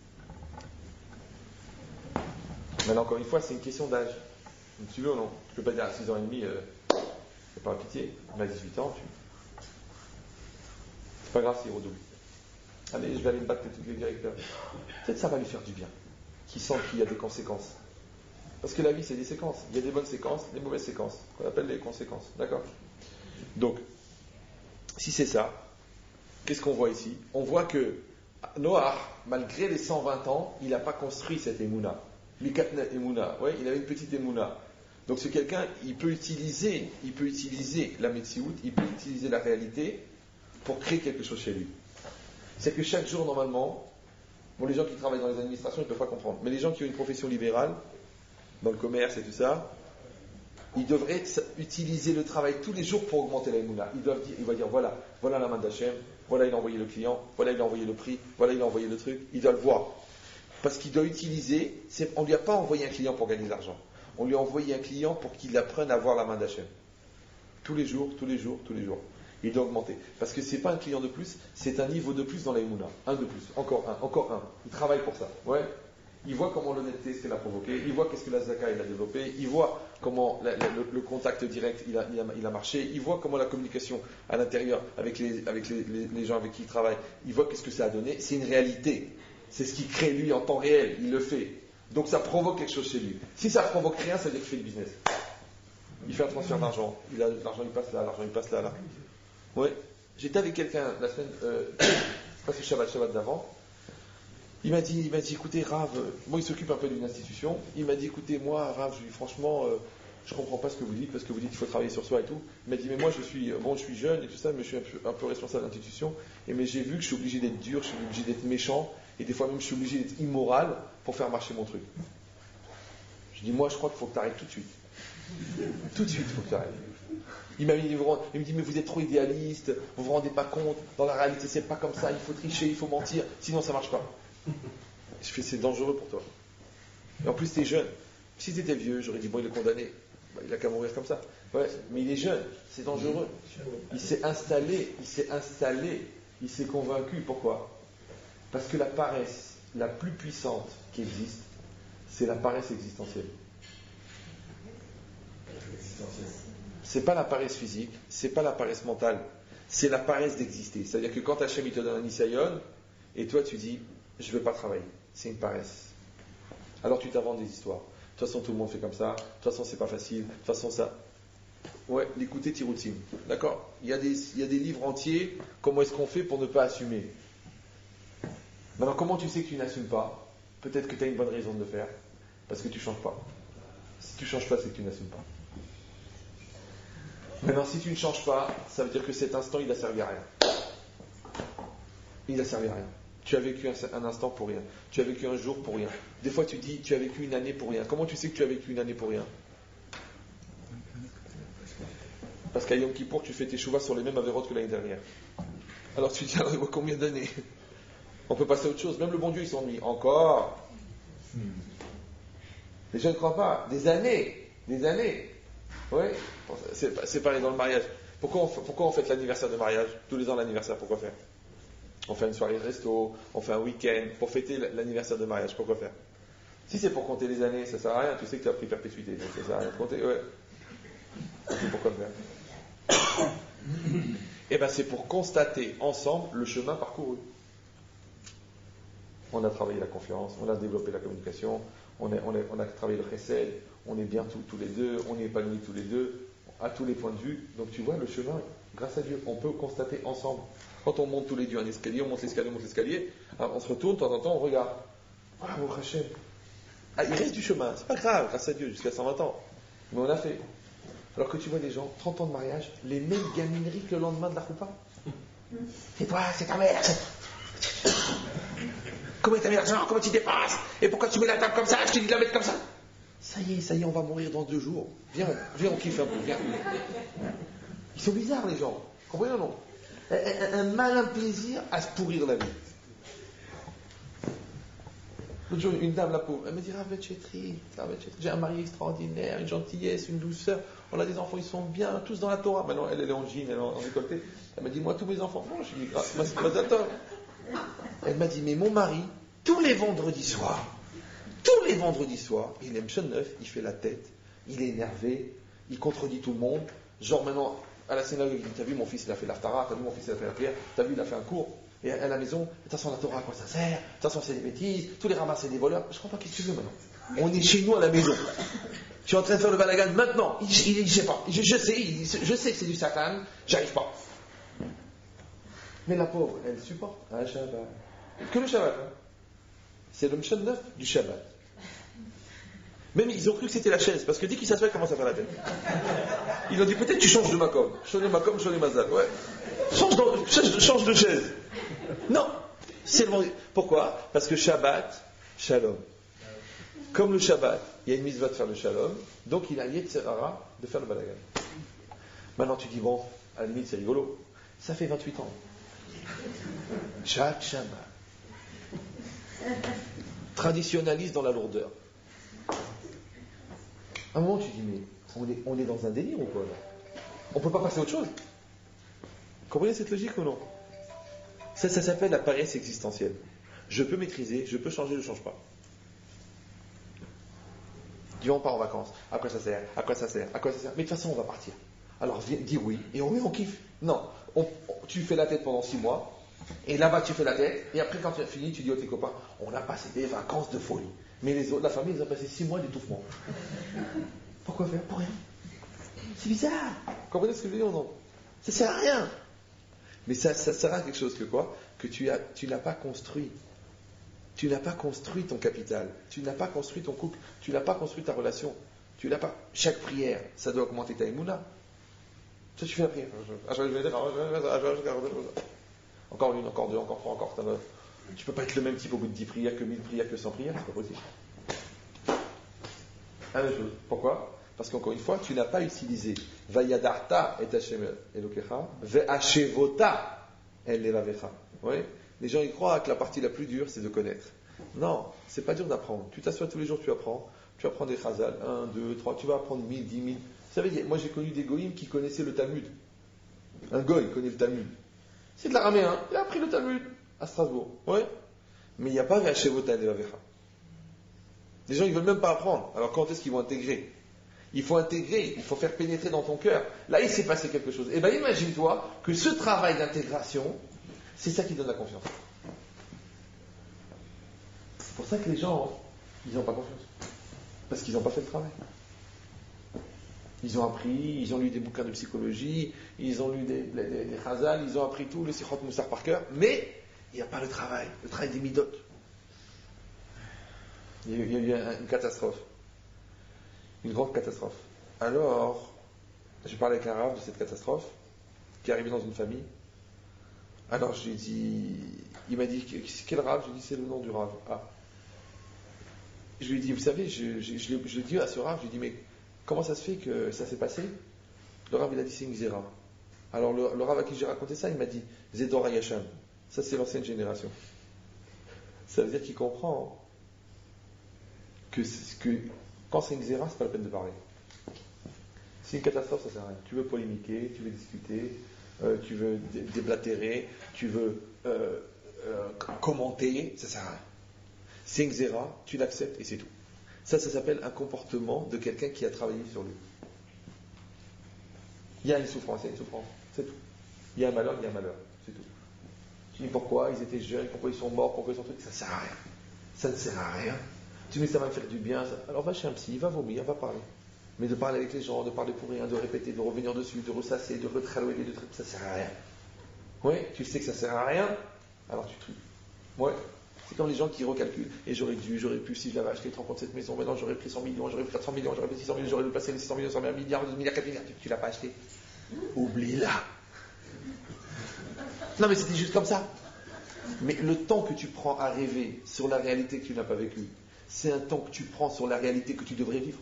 Maintenant, encore une fois, c'est une question d'âge. Tu veux ou non? Je ne peux pas dire à six ans et demi, euh, c'est pas pitié, mais à dix-huit ans, tu... c'est pas grave s'il redouble. Allez, je vais aller me battre avec tous les directeurs. Peut-être ça va lui faire du bien. Qui sent qu'il y a des conséquences. Parce que la vie, c'est des séquences. Il y a des bonnes séquences, des mauvaises séquences, qu'on appelle les conséquences. D'accord? Donc, si c'est ça, qu'est-ce qu'on voit ici? On voit que Noach, malgré les cent vingt ans, il n'a pas construit cette émouna. Mikatna émouna. Ouais, il avait une petite émouna. Donc c'est quelqu'un, il peut utiliser, il peut utiliser la Metsiout, il peut utiliser la réalité pour créer quelque chose chez lui. C'est que chaque jour, normalement, bon, les gens qui travaillent dans les administrations, ils ne peuvent pas comprendre. Mais les gens qui ont une profession libérale, dans le commerce et tout ça, ils devraient utiliser le travail tous les jours pour augmenter la émouna. Ils doivent dire, il va dire, voilà, voilà la main d'Hachem, voilà il a envoyé le client, voilà il a envoyé le prix, voilà il a envoyé le truc. Il doit le voir. Parce qu'il doit utiliser, c'est, on ne lui a pas envoyé un client pour gagner de l'argent. On lui a envoyé un client pour qu'il apprenne à voir la main d'Hachem. Tous les jours, tous les jours, tous les jours. Il doit augmenter. Parce que ce n'est pas un client de plus, c'est un niveau de plus dans la émouna. Un de plus, encore un, encore un. Il travaille pour ça. Ouais. Il voit comment l'honnêteté, ce qu'elle a provoqué. Il voit qu'est-ce que la zaka, il a développé. Il voit comment la, la, le, le contact direct, il a, il, a, il a marché. Il voit comment la communication à l'intérieur, avec les, avec les, les, les gens avec qui il travaille, il voit qu'est-ce que ça a donné. C'est une réalité. C'est ce qu'il crée lui en temps réel. Il le fait. Donc ça provoque quelque chose chez lui. Si ça ne provoque rien, ça veut dire qu'il fait du business. Il fait un transfert d'argent. Il a, l'argent il passe là, l'argent il passe là, là. Ouais. J'étais avec quelqu'un la semaine, euh, pas ce Shabbat, Shabbat d'avant. Il m'a dit, il m'a dit, écoutez, Rav, euh, moi il s'occupe un peu d'une institution. Il m'a dit, écoutez, moi, Rav, je lui dis, franchement, euh, je comprends pas ce que vous dites, parce que vous dites qu'il faut travailler sur soi et tout. Il m'a dit, mais moi je suis, bon, je suis jeune et tout ça, mais je suis un peu, un peu responsable de l'institution. Et mais j'ai vu que je suis obligé d'être dur, je suis obligé d'être méchant, et des fois même je suis obligé d'être immoral pour faire marcher mon truc. Je dis, moi je crois qu'il faut que tu arrêtes tout de suite. Tout de suite, il faut que tu arrêtes. Il m'a dit, il me dit, mais vous êtes trop idéaliste, vous vous rendez pas compte, dans la réalité c'est pas comme ça, il faut tricher, il faut mentir, sinon ça marche pas. Je fais, c'est dangereux pour toi. Et en plus t'es jeune. Si t'étais vieux, j'aurais dit, bon il est condamné, bah, il a qu'à mourir comme ça. Ouais, mais il est jeune, c'est dangereux. Il s'est installé, il s'est installé, il s'est convaincu. Pourquoi? Parce que la paresse la plus puissante qui existe, c'est la paresse existentielle. C'est pas la paresse physique, c'est pas la paresse mentale, c'est la paresse d'exister. C'est-à-dire que quand Hachem il te donne un nisayon, et toi tu dis, je ne veux pas travailler, c'est une paresse. Alors tu t'inventes des histoires. De toute façon tout le monde fait comme ça, de toute façon c'est pas facile, de toute façon ça. Ouais, l'écouter Tiroutim. D'accord? Il y a des, il y a des livres entiers, comment est-ce qu'on fait pour ne pas assumer. Maintenant comment tu sais que tu n'assumes pas? Peut-être que tu as une bonne raison de le faire, parce que tu ne changes pas. Si tu ne changes pas, c'est que tu n'assumes pas. Maintenant, si tu ne changes pas, ça veut dire que cet instant, il n'a servi à rien. Il n'a servi à rien. Tu as vécu un, un instant pour rien. Tu as vécu un jour pour rien. Des fois, tu dis, tu as vécu une année pour rien. Comment tu sais que tu as vécu une année pour rien? Parce qu'à Yom Kippour, tu fais tes chouvas sur les mêmes avérotes que l'année dernière. Alors tu dis, alors il voit combien d'années? On peut passer à autre chose. Même le bon Dieu, il s'ennuie. Encore. Les gens ne croient pas. Des années. Des années. Oui, c'est, c'est pareil dans le mariage. Pourquoi on, pourquoi on fête l'anniversaire de mariage? Tous les ans l'anniversaire, pourquoi faire? On fait une soirée de resto, on fait un week-end pour fêter l'anniversaire de mariage, pourquoi faire? Si c'est pour compter les années, ça sert à rien, tu sais que tu as pris perpétuité, donc ça sert à rien de compter, ouais. C'est pourquoi faire? Et bien c'est pour constater ensemble le chemin parcouru. On a travaillé la confiance, on a développé la communication, on, est, on, est, on a travaillé le chesed, on est bien tous, tous les deux, on est épanouis tous les deux, à tous les points de vue. Donc tu vois, le chemin, grâce à Dieu, on peut constater ensemble. Quand on monte tous les deux un escalier, on monte l'escalier, on monte l'escalier, on se retourne, de temps en temps, on regarde. Ah, mon Hachem. Ah, il reste du chemin, c'est pas grave, grâce à Dieu, jusqu'à cent vingt ans. Mais on a fait. Alors que tu vois des gens, trente ans de mariage, les mêmes gamineries que le lendemain de la choupa. Et toi, c'est ta mère. Comment t'as mis l'argent? Comment tu dépasses? Et pourquoi tu mets la table comme ça? Je t'ai dit de la mettre comme ça. Ça y est, ça y est, on va mourir dans deux jours. Viens, viens, on kiffe un peu, viens. Ils sont bizarres, les gens. Comprenez ou non? un, un, un malin plaisir à se pourrir la vie. L'autre jour, une dame, la pauvre, elle me dit, Rav Ben Chetri, j'ai un mari extraordinaire, une gentillesse, une douceur, on a des enfants, ils sont bien, tous dans la Torah. Maintenant, elle, elle est en jean, elle est en, en décolleté. Elle m'a dit, moi, tous mes enfants, bon, je lui ai dit, ah, Mazal Tov. Elle m'a dit, mais mon mari, tous les vendredis soirs, tous les vendredis soirs, il aime Sean Neuf, il fait la tête, il est énervé, il contredit tout le monde. Genre maintenant, à la synagogue, il dit, t'as vu, mon fils, il a fait l'Aftara, t'as vu, mon fils, il a fait la prière, t'as vu, il a fait un cours. Et à la maison, attention, la Torah, à quoi ça sert? Attention, c'est des bêtises. Tous les rabbins, c'est des voleurs. Je comprends pas, qu'est-ce que tu veux maintenant? On est chez nous à la maison. Tu es en train de faire le balagan maintenant. Il, il, il, je sais pas. Je, je sais, il, je sais que c'est du sakan. J'arrive pas. Mais la pauvre, elle supporte un Shabbat. Que le Shabbat. Hein. C'est le Mshan neuf du Shabbat. Même ils ont cru que c'était la chaise, parce que dès qu'ils s'assoient, ils commencent à faire la tête. Ils ont dit peut-être tu changes de makom. Change de makom, change de mazal. Ouais. Change, dans, change, change de chaise. Non. C'est le... Pourquoi? Parce que Shabbat, Shalom. Comme le Shabbat, il y a une mitzvah de faire le Shalom, donc il a Yetzirara de faire le balagan. Maintenant tu dis bon, à la limite c'est rigolo. Ça fait vingt-huit ans. Chaque Shabbat. Traditionnaliste dans la lourdeur. À un moment, tu dis, mais on est, on est dans un délire ou quoi là? On ne peut pas passer à autre chose. Vous comprenez cette logique ou non? Ça, ça s'appelle la paresse existentielle. Je peux maîtriser, je peux changer, je ne change pas. Dis, on part en vacances. À quoi ça sert? À quoi ça sert? À quoi ça sert? Mais de toute façon, on va partir. Alors, viens, dis oui, et on, on kiffe. Non, on, on, tu fais la tête pendant six mois, et là-bas, tu fais la tête, et après, quand tu as fini, tu dis à tes copains, on a passé des vacances de folie. Mais les autres, la famille, ils ont passé six mois d'étouffement. Pourquoi faire? Pour rien. C'est bizarre. Vous comprenez ce que je veux dire ou non? Ça sert à rien. Mais ça, ça sert à quelque chose que quoi? Que tu as, tu n'as pas construit. Tu n'as pas construit ton capital. Tu n'as pas construit ton couple. Tu n'as pas construit ta relation. Tu n'as pas. Chaque prière, ça doit augmenter ta émouna. Ça, tu fais la prière. Encore une, encore deux, encore trois, encore trois. Tu ne peux pas être le même type au bout de dix prières que mille prières que cent prières, c'est pas possible. La même chose. Pourquoi? Parce qu'encore une fois, tu n'as pas utilisé Vayadarta et Hashem Elokecha, Ve'ashevota el levavecha. Oui? Les gens y croient que la partie la plus dure, c'est de connaître. Non, c'est pas dur d'apprendre. Tu t'assois tous les jours, tu apprends. Tu apprends des chazal, un, deux, trois, tu vas apprendre mille, dix mille. Vous savez, moi j'ai connu des goïms qui connaissaient le Talmud. Un goï connaît le Talmud. C'est de l'araméen, il a appris le Talmud à Strasbourg. Oui? Mais il n'y a pas Ve'ashevota el levavecha. Les gens, ils ne veulent même pas apprendre. Alors quand est-ce qu'ils vont intégrer? Il faut intégrer, il faut faire pénétrer dans ton cœur. Là, il s'est passé quelque chose. Eh bien, imagine-toi que ce travail d'intégration, c'est ça qui donne la confiance. C'est pour ça que les gens, ils n'ont pas confiance. Parce qu'ils n'ont pas fait le travail. Ils ont appris, ils ont lu des bouquins de psychologie, ils ont lu des, des, des chazal, ils ont appris tout, le Sichot Moussar par cœur, mais il n'y a pas le travail, le travail des midot. Il y a eu, il y a eu une catastrophe. Une grande catastrophe. Alors, j'ai parlé avec un rave de cette catastrophe, qui est arrivé dans une famille. Alors, je lui ai dit, il m'a dit, quel rave? Je lui ai dit, c'est le nom du rave. Ah. Je lui ai dit, vous savez, je, je, je, je l'ai dit à ce rave, je lui ai dit, mais comment ça se fait que ça s'est passé? Le rave, il a dit, c'est une xéra. Alors, le, le rave à qui j'ai raconté ça, il m'a dit, Zedora Yasham. Ça, c'est l'ancienne génération. Ça veut dire qu'il comprend que, que quand c'est une xéra, c'est pas la peine de parler. C'est une catastrophe, ça sert à rien. Tu veux polémiquer, tu veux discuter, euh, tu veux dé- déblatérer, tu veux euh, euh, commenter, ça sert à rien. C'est une xéra, tu l'acceptes et c'est tout. Ça, ça s'appelle un comportement de quelqu'un qui a travaillé sur lui. Il y a une souffrance, il y a une souffrance, c'est tout. Il y a un malheur, il y a un malheur, c'est tout. Tu dis pourquoi ils étaient jeunes, pourquoi ils sont morts, pourquoi ils sont trucs, ça ne sert à rien. Ça ne sert à rien. Tu dis, mais ça va me faire du bien. Ça... Alors va chez un psy, va vomir, va parler. Mais de parler avec les gens, de parler pour rien, de répéter, de revenir dessus, de ressasser, de retralouer, de trucs, ça sert à rien. Oui, tu sais que ça sert à rien, alors tu trucs. Ouais. C'est comme les gens qui recalculent. Et j'aurais dû, j'aurais pu, si je l'avais acheté, trente cette maison, maintenant j'aurais pris cent millions, j'aurais pris quatre cents millions, j'aurais pris six cents millions, j'aurais dû placer les six cents millions, cent milliards, deux milliards, quatre milliards. Tu, tu l'as pas acheté. Oublie-la. Non mais c'était juste comme ça. Mais le temps que tu prends à rêver sur la réalité que tu n'as pas vécue, c'est un temps que tu prends sur la réalité que tu devrais vivre.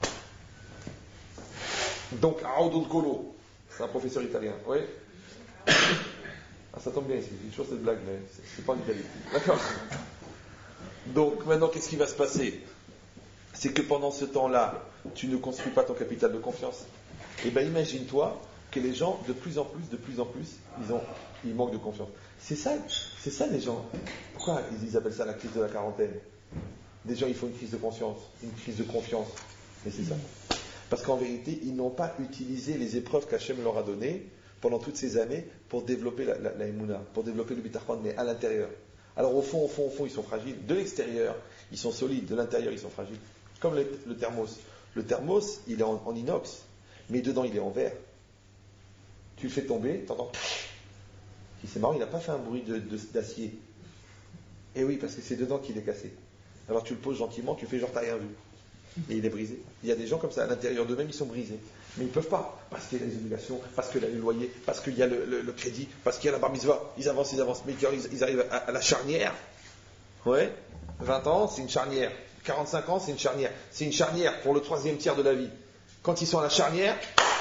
Donc, Audo Colo, c'est un professeur italien, oui. Ah, ça tombe bien ici, c'est toujours cette blague, mais c'est, c'est pas en Italie. D'accord. Donc, maintenant, qu'est-ce qui va se passer? C'est que pendant ce temps-là, tu ne construis pas ton capital de confiance. Et bien, imagine-toi que les gens, de plus en plus, de plus en plus, ils, ont, ils manquent de confiance. C'est ça, c'est ça les gens. Pourquoi ils appellent ça la crise de la quarantaine? Des gens, ils font une crise de conscience, une crise de confiance. Mais c'est ça. Parce qu'en vérité, ils n'ont pas utilisé les épreuves qu'Hachem leur a données pour pendant toutes ces années pour développer la, la, la Emouna, pour développer le bitachon, mais à l'intérieur. Alors au fond, au fond, au fond, ils sont fragiles. De l'extérieur, ils sont solides. De l'intérieur, ils sont fragiles. Comme le, le thermos. Le thermos, il est en, en inox, mais dedans, il est en verre. Tu le fais tomber, t'entends. C'est marrant, il n'a pas fait un bruit de, de, d'acier. Eh oui, parce que c'est dedans qu'il est cassé. Alors tu le poses gentiment, tu fais genre t'as rien vu. Et il est brisé. Il y a des gens comme ça, à l'intérieur d'eux-mêmes, ils sont brisés. Mais ils ne peuvent pas, parce qu'il y a les obligations, parce qu'il y a les loyers, parce qu'il y a le, le, le crédit, parce qu'il y a la bar mitzvah. Ils avancent, ils avancent, mais quand ils, ils arrivent à, à la charnière. Ouais, vingt ans, c'est une charnière. quarante-cinq ans, c'est une charnière. C'est une charnière pour le troisième tiers de la vie. Quand ils sont à la charnière,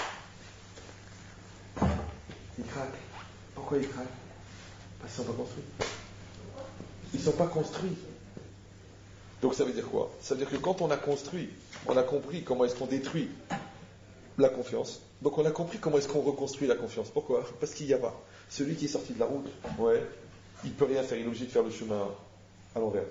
ils craquent. Pourquoi ils craquent? Parce qu'ils ne sont pas construits. Ils ne sont pas construits. Donc ça veut dire quoi? Ça veut dire que quand on a construit, on a compris comment est-ce qu'on détruit la confiance. Donc on a compris comment est-ce qu'on reconstruit la confiance. Pourquoi? Parce qu'il n'y a pas. Celui qui est sorti de la route, ouais, il ne peut rien faire, il est obligé de faire le chemin à l'envers.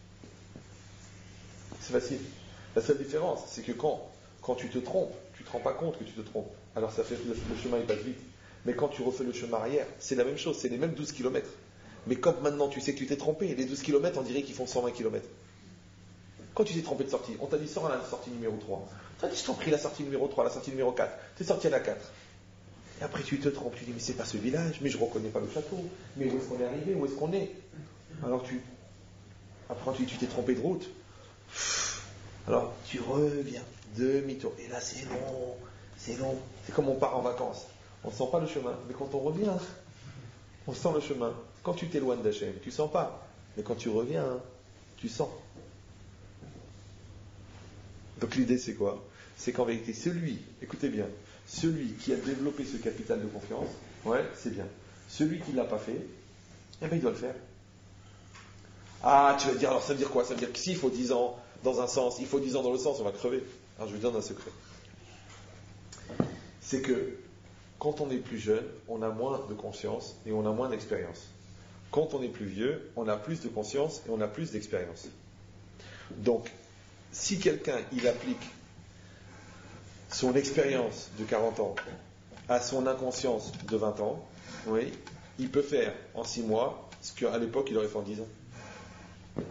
C'est facile. La seule différence, c'est que quand, quand tu te trompes, tu ne te rends pas compte que tu te trompes. Alors ça fait le, le chemin il passe vite. Mais quand tu refais le chemin arrière, c'est la même chose, c'est les mêmes douze kilomètres. Mais quand maintenant tu sais que tu t'es trompé, les douze kilomètres, on dirait qu'ils font cent vingt kilomètres. Quand tu t'es trompé de sortie, on t'a dit sors à la sortie numéro trois. Toi, tu t'es pris la sortie numéro trois, la sortie numéro quatre. Tu es sorti à la quatre. Et après, tu te trompes. Tu dis, mais c'est pas ce village, mais je ne reconnais pas le château. Mais où est-ce qu'on est arrivé? Où est-ce qu'on est? Alors tu. Après, tu, tu t'es trompé de route. Alors, tu reviens. Demi-tour. Et là, c'est long. C'est long. C'est comme on part en vacances. On ne sent pas le chemin. Mais quand on revient, on sent le chemin. Quand tu t'éloignes d'Hachem, tu ne sens pas. Mais quand tu reviens, tu sens. Donc l'idée c'est quoi? C'est qu'en vérité, celui, écoutez bien, celui qui a développé ce capital de confiance, ouais, c'est bien. Celui qui ne l'a pas fait, eh bien il doit le faire. Ah, tu vas dire, alors ça veut dire quoi? Ça veut dire que s'il faut dix ans dans un sens, il faut dix ans dans l'autre sens, on va crever. Alors je vous donne un secret. C'est que quand on est plus jeune, on a moins de conscience et on a moins d'expérience. Quand on est plus vieux, on a plus de conscience et on a plus d'expérience. Donc, si quelqu'un, il applique son expérience de quarante ans à son inconscience de vingt ans, oui, il peut faire en six mois ce qu'à l'époque il aurait fait en dix ans.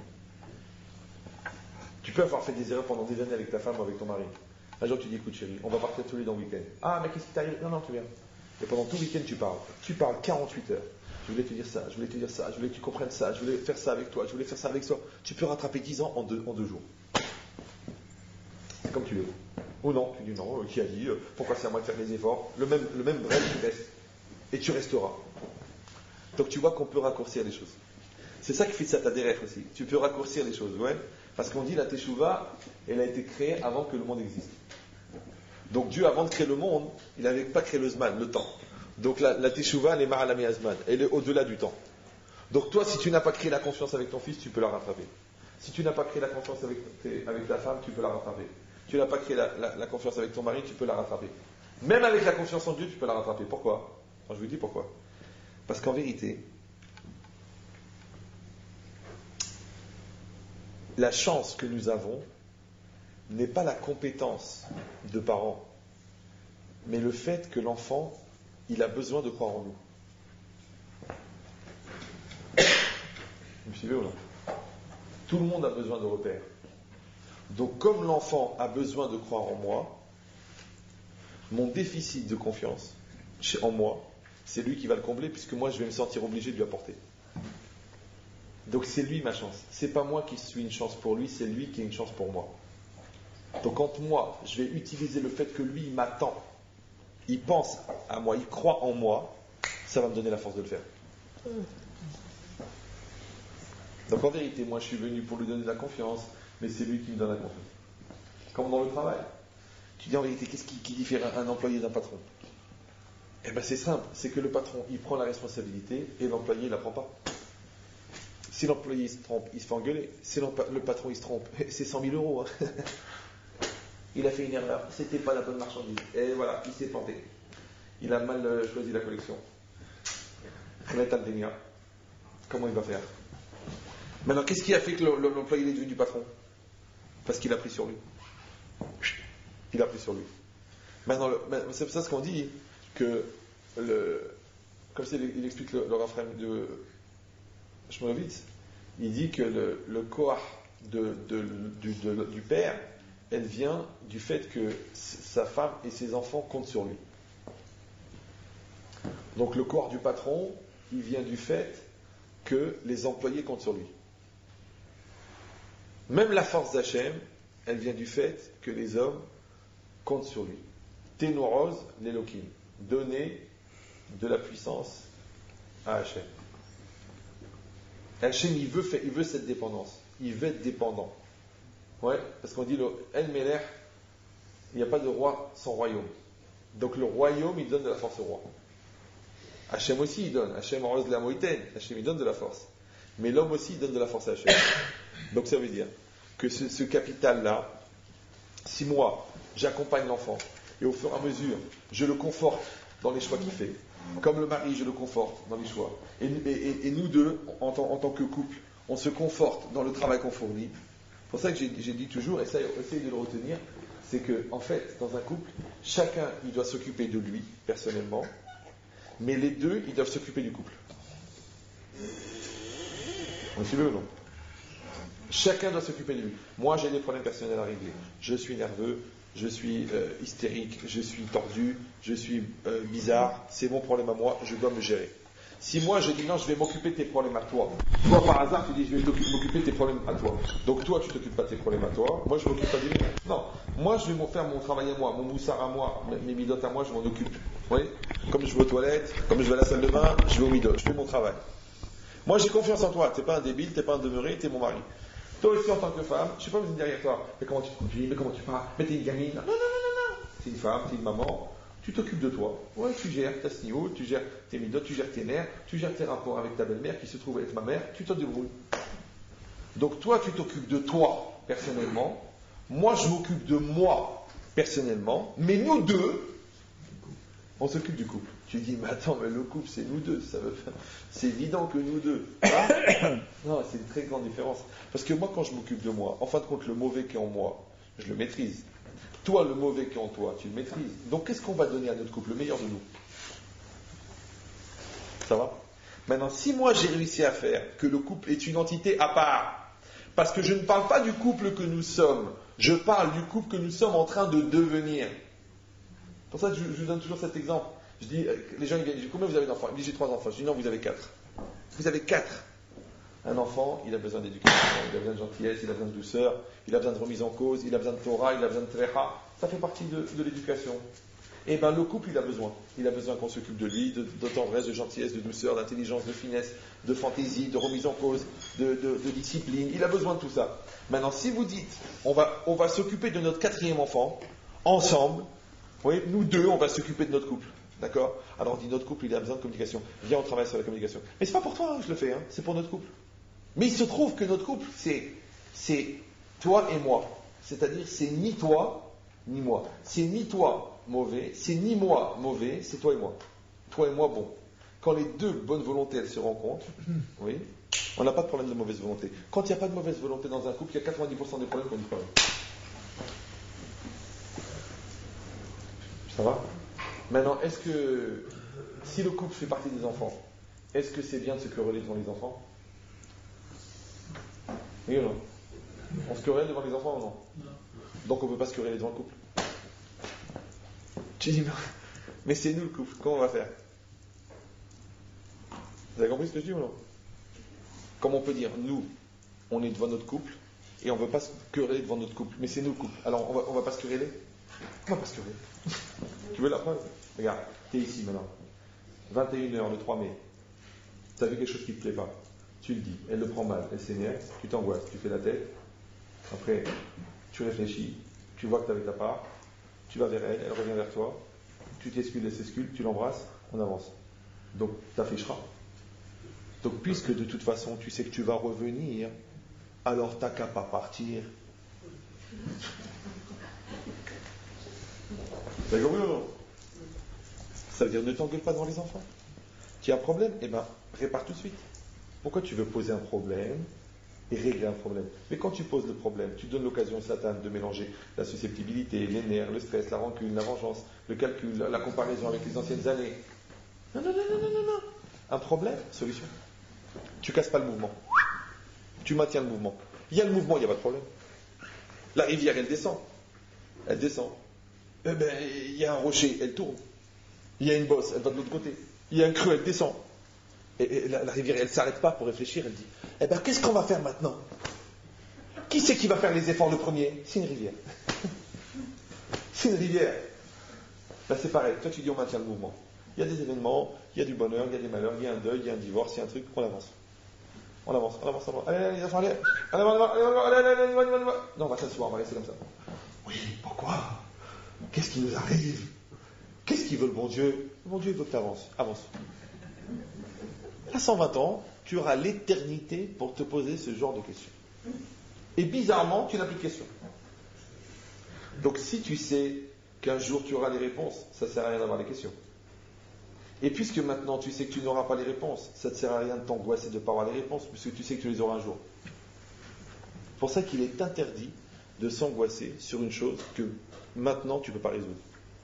Tu peux avoir fait des erreurs pendant des années avec ta femme ou avec ton mari. Un jour tu dis, écoute chérie, on va partir tous les deux en week-end. Ah, mais qu'est-ce qui t'arrive? Non, non, tu viens. Et pendant tout le week-end tu parles. Tu parles quarante-huit heures. Je voulais te dire ça, je voulais te dire ça, je voulais que tu comprennes ça, je voulais faire ça avec toi, je voulais faire ça avec toi. Tu peux rattraper dix ans en deux, en deux jours. C'est comme tu veux. Ou non, tu dis non, qui a dit, euh, pourquoi c'est à moi de faire les efforts? Le même, le même rêve, tu restes. Et tu resteras. Donc tu vois qu'on peut raccourcir les choses. C'est ça qui fait de ça ta dérèche aussi. Tu peux raccourcir les choses, ouais. Parce qu'on dit la Teshuvah, elle a été créée avant que le monde existe. Donc Dieu, avant de créer le monde, il n'avait pas créé le Zman, le temps. Donc la, la Teshuvah, elle est Ma'alami Azman, elle est au-delà du temps. Donc toi, si tu n'as pas créé la confiance avec ton fils, tu peux la rattraper. Si tu n'as pas créé la confiance avec, tes, avec ta femme, tu peux la rattraper. Tu n'as pas créé la, la, la confiance avec ton mari, tu peux la rattraper. Même avec la confiance en Dieu, tu peux la rattraper. Pourquoi? Alors, je vous dis pourquoi. Parce qu'en vérité, la chance que nous avons n'est pas la compétence de parents, mais le fait que l'enfant, il a besoin de croire en nous. Vous me suivez ou non? Tout le monde a besoin de repères. Donc comme l'enfant a besoin de croire en moi, mon déficit de confiance en moi, c'est lui qui va le combler, puisque moi je vais me sentir obligé de lui apporter. Donc c'est lui ma chance. C'est pas moi qui suis une chance pour lui, c'est lui qui est une chance pour moi. Donc quand moi, je vais utiliser le fait que lui, il m'attend, il pense à moi, il croit en moi, ça va me donner la force de le faire. Donc en vérité, moi je suis venu pour lui donner de la confiance, mais c'est lui qui me donne la confiance. Comme dans le travail. Tu dis en vérité, qu'est-ce qui, qui diffère un, un employé d'un patron? Eh bien c'est simple, c'est que le patron, il prend la responsabilité et l'employé, il la prend pas. Si l'employé il se trompe, il se fait engueuler. Si le patron il se trompe, c'est cent mille euros. Hein. Il a fait une erreur, c'était pas la bonne marchandise. Et voilà, il s'est planté. Il a mal euh, choisi la collection. Comment il va faire? Maintenant, qu'est-ce qui a fait que l'employé est devenu patron? Parce qu'il a pris sur lui. Il a pris sur lui. Maintenant, le, c'est pour ça ce qu'on dit, que le, comme c'est, il explique le, le Raphaël de Shmulevitz, il dit que le, le koach de, de, du, de, du père, elle vient du fait que sa femme et ses enfants comptent sur lui. Donc le koach du patron, il vient du fait que les employés comptent sur lui. Même la force d'Hachem, elle vient du fait que les hommes comptent sur lui. Ténoroz l'Elohim, donner de la puissance à Hachem. Hachem, il veut, faire, il veut cette dépendance. Il veut être dépendant. Ouais, parce qu'on dit le El Melech, il n'y a pas de roi sans royaume. Donc le royaume, il donne de la force au roi. Hachem aussi, il donne. Hachem en de la moïtaine. Hachem, il donne de la force. Mais l'homme aussi, il donne de la force à Hachem. Donc ça veut dire que ce, ce capital-là, si moi, j'accompagne l'enfant, et au fur et à mesure, je le conforte dans les choix qu'il fait, comme le mari, je le conforte dans les choix, et, et, et nous deux, en, en tant que couple, on se conforte dans le travail qu'on fournit. C'est pour ça que j'ai, j'ai dit toujours, et ça, essayez de le retenir, c'est que, en fait, dans un couple, chacun, il doit s'occuper de lui, personnellement, mais les deux, ils doivent s'occuper du couple. Vous suivez ou non? Chacun doit s'occuper de lui. Moi, j'ai des problèmes personnels à régler. Je suis nerveux, je suis euh, hystérique, je suis tordu, je suis euh, bizarre. C'est mon problème à moi, je dois me gérer. Si moi, je dis non, je vais m'occuper de tes problèmes à toi. Toi, par hasard, tu dis je vais m'occuper de tes problèmes à toi. Donc toi, tu t'occupes pas de tes problèmes à toi. Moi, je ne m'occupe pas des miens. Non. Moi, je vais faire mon travail à moi, mon moussard à moi, mes midotes à moi, je m'en occupe. Vous voyez? Comme je vais aux toilettes, comme je vais à la salle de bain, je vais aux midotes. Je fais mon travail. Moi, j'ai confiance en toi. T'es pas un débile, t'es pas un demeuré, t'es mon mari. Toi aussi, en tant que femme, je ne suis pas besoin derrière toi. Mais comment tu te conduis, mais comment tu parles, mais t'es une gamine. Non, non, non, non, non. T'es une femme, t'es une maman. Tu t'occupes de toi. Ouais, tu gères ta snio, tu gères tes midotes, tu gères tes nerfs, tu gères tes rapports avec ta belle-mère qui se trouve être ma mère. Tu te débrouilles. Donc toi, tu t'occupes de toi personnellement. Moi, je m'occupe de moi personnellement. Mais nous deux, on s'occupe du couple. Tu dis, mais attends, mais le couple, c'est nous deux. Ça veut faire... C'est évident que nous deux. Hein? Non, c'est une très grande différence. Parce que moi, quand je m'occupe de moi, en fin de compte, le mauvais qui est en moi, je le maîtrise. Toi, le mauvais qui est en toi, tu le maîtrises. Donc, qu'est-ce qu'on va donner à notre couple? Le meilleur de nous. Ça va? Maintenant, si moi, j'ai réussi à faire que le couple est une entité à part, parce que je ne parle pas du couple que nous sommes, je parle du couple que nous sommes en train de devenir. C'est pour ça que je, je vous donne toujours cet exemple. Je dis, les gens ils viennent, je dis, combien vous avez d'enfants? Ils me disent, j'ai trois enfants. Je dis, non, vous avez quatre. Vous avez quatre. Un enfant, il a besoin d'éducation, il a besoin de gentillesse, il a besoin de douceur, il a besoin de remise en cause, il a besoin de Torah, il a besoin de Trecha. Ça fait partie de, de l'éducation. Et bien le couple, il a besoin. Il a besoin qu'on s'occupe de lui, de, de tendresse, de gentillesse, de douceur, d'intelligence, de finesse, de fantaisie, de remise en cause, de, de, de discipline. Il a besoin de tout ça. Maintenant, si vous dites, on va, on va s'occuper de notre quatrième enfant, ensemble, vous voyez, nous deux, on va s'occuper de notre couple. D'accord? Alors on dit, notre couple, il a besoin de communication. Viens, on travaille sur la communication. Mais c'est pas pour toi, hein, je le fais, hein, c'est pour notre couple. Mais il se trouve que notre couple, c'est, c'est toi et moi. C'est-à-dire, c'est ni toi, ni moi. C'est ni toi mauvais, c'est ni moi mauvais, c'est toi et moi. Toi et moi, bon. Quand les deux bonnes volontés, elles se rencontrent, oui, on n'a pas de problème de mauvaise volonté. Quand il n'y a pas de mauvaise volonté dans un couple, il y a quatre-vingt-dix pour cent des problèmes qu'on disparaissent. Ça va? Maintenant, est-ce que, si le couple fait partie des enfants, est-ce que c'est bien de se quereller devant les enfants? Oui ou non? On se querelle devant les enfants ou non? Non. Donc on ne peut pas se quereller devant le couple. Tu dis non. Mais c'est nous le couple, comment on va faire? Vous avez compris ce que je dis ou non? Comme on peut dire, nous, on est devant notre couple, et on ne veut pas se quereller devant notre couple, mais c'est nous le couple. Alors on va, on va pas se quereller? On va pas se quereller. Tu veux la preuve? Regarde, tu es ici maintenant. vingt et une heures le trois mai. Tu as vu quelque chose qui ne te plaît pas? Tu le dis, elle le prend mal, elle s'énerve, tu t'angoisses, tu fais la tête, après tu réfléchis, tu vois que tu avais ta part, tu vas vers elle, elle revient vers toi, tu t'excules, elle s'excule, tu l'embrasses, on avance. Donc t'afficheras. Donc puisque de toute façon tu sais que tu vas revenir, alors t'as qu'à pas partir. Vous avez compris ou non? Ça veut dire ne t'engueule pas devant les enfants. Tu as un problème? Eh bien, répare tout de suite. Pourquoi tu veux poser un problème et régler un problème? Mais quand tu poses le problème, tu donnes l'occasion au Satan de mélanger la susceptibilité, les nerfs, le stress, la rancune, la vengeance, le calcul, la comparaison avec les anciennes années. Non, non, non, non, non, non, non. Un problème, solution. Tu casses pas le mouvement. Tu maintiens le mouvement. Il y a le mouvement, il n'y a pas de problème. La rivière, elle descend. Elle descend. Eh ben, il y a un rocher, elle tourne. Il y a une bosse, elle va de l'autre côté. Il y a un creux, elle descend. Et, et la, la rivière, elle ne s'arrête pas pour réfléchir, elle dit, eh ben, qu'est-ce qu'on va faire maintenant? Qui c'est qui va faire les efforts le premier? C'est une rivière. C'est une rivière. Là, c'est pareil. Toi, tu dis, on maintient le mouvement. Il y a des événements, il y a du bonheur, il y a des malheurs, il y a un deuil, il y a un divorce, il y a un truc, on avance. On avance, on avance, on avance. Allez, allez, les enfants, allez. Allez, allez, allez, allez, allez, allez, allez, allez. Non, on va s'asseoir, on va rester comme ça. Oui, pourquoi? Qu'est-ce qui nous arrive? Qu'est-ce qu'il veut le bon Dieu? Le bon Dieu, il veut que tu avances. Avance. À cent vingt ans, tu auras l'éternité pour te poser ce genre de questions. Et bizarrement, tu n'as plus de questions. Donc si tu sais qu'un jour tu auras les réponses, ça ne sert à rien d'avoir les questions. Et puisque maintenant tu sais que tu n'auras pas les réponses, ça ne sert à rien de t'angoisser de ne pas avoir les réponses, puisque tu sais que tu les auras un jour. C'est pour ça qu'il est interdit de s'angoisser sur une chose que maintenant tu ne peux pas résoudre.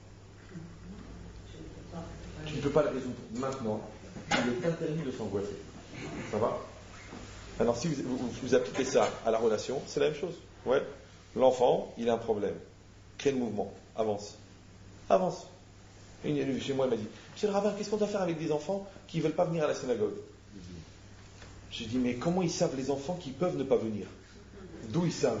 Tu ne peux pas la résoudre maintenant. Il est interdit de s'angoisser. Ça va? Alors si vous, vous, vous appliquez ça à la relation, c'est la même chose. Ouais. L'enfant, il a un problème. Crée le mouvement. Avance. Avance. Une élève chez moi, elle m'a dit, monsieur le rabbin, qu'est-ce qu'on doit faire avec des enfants qui ne veulent pas venir à la synagogue? J'ai dit, mais comment ils savent les enfants qui peuvent ne pas venir? D'où ils savent?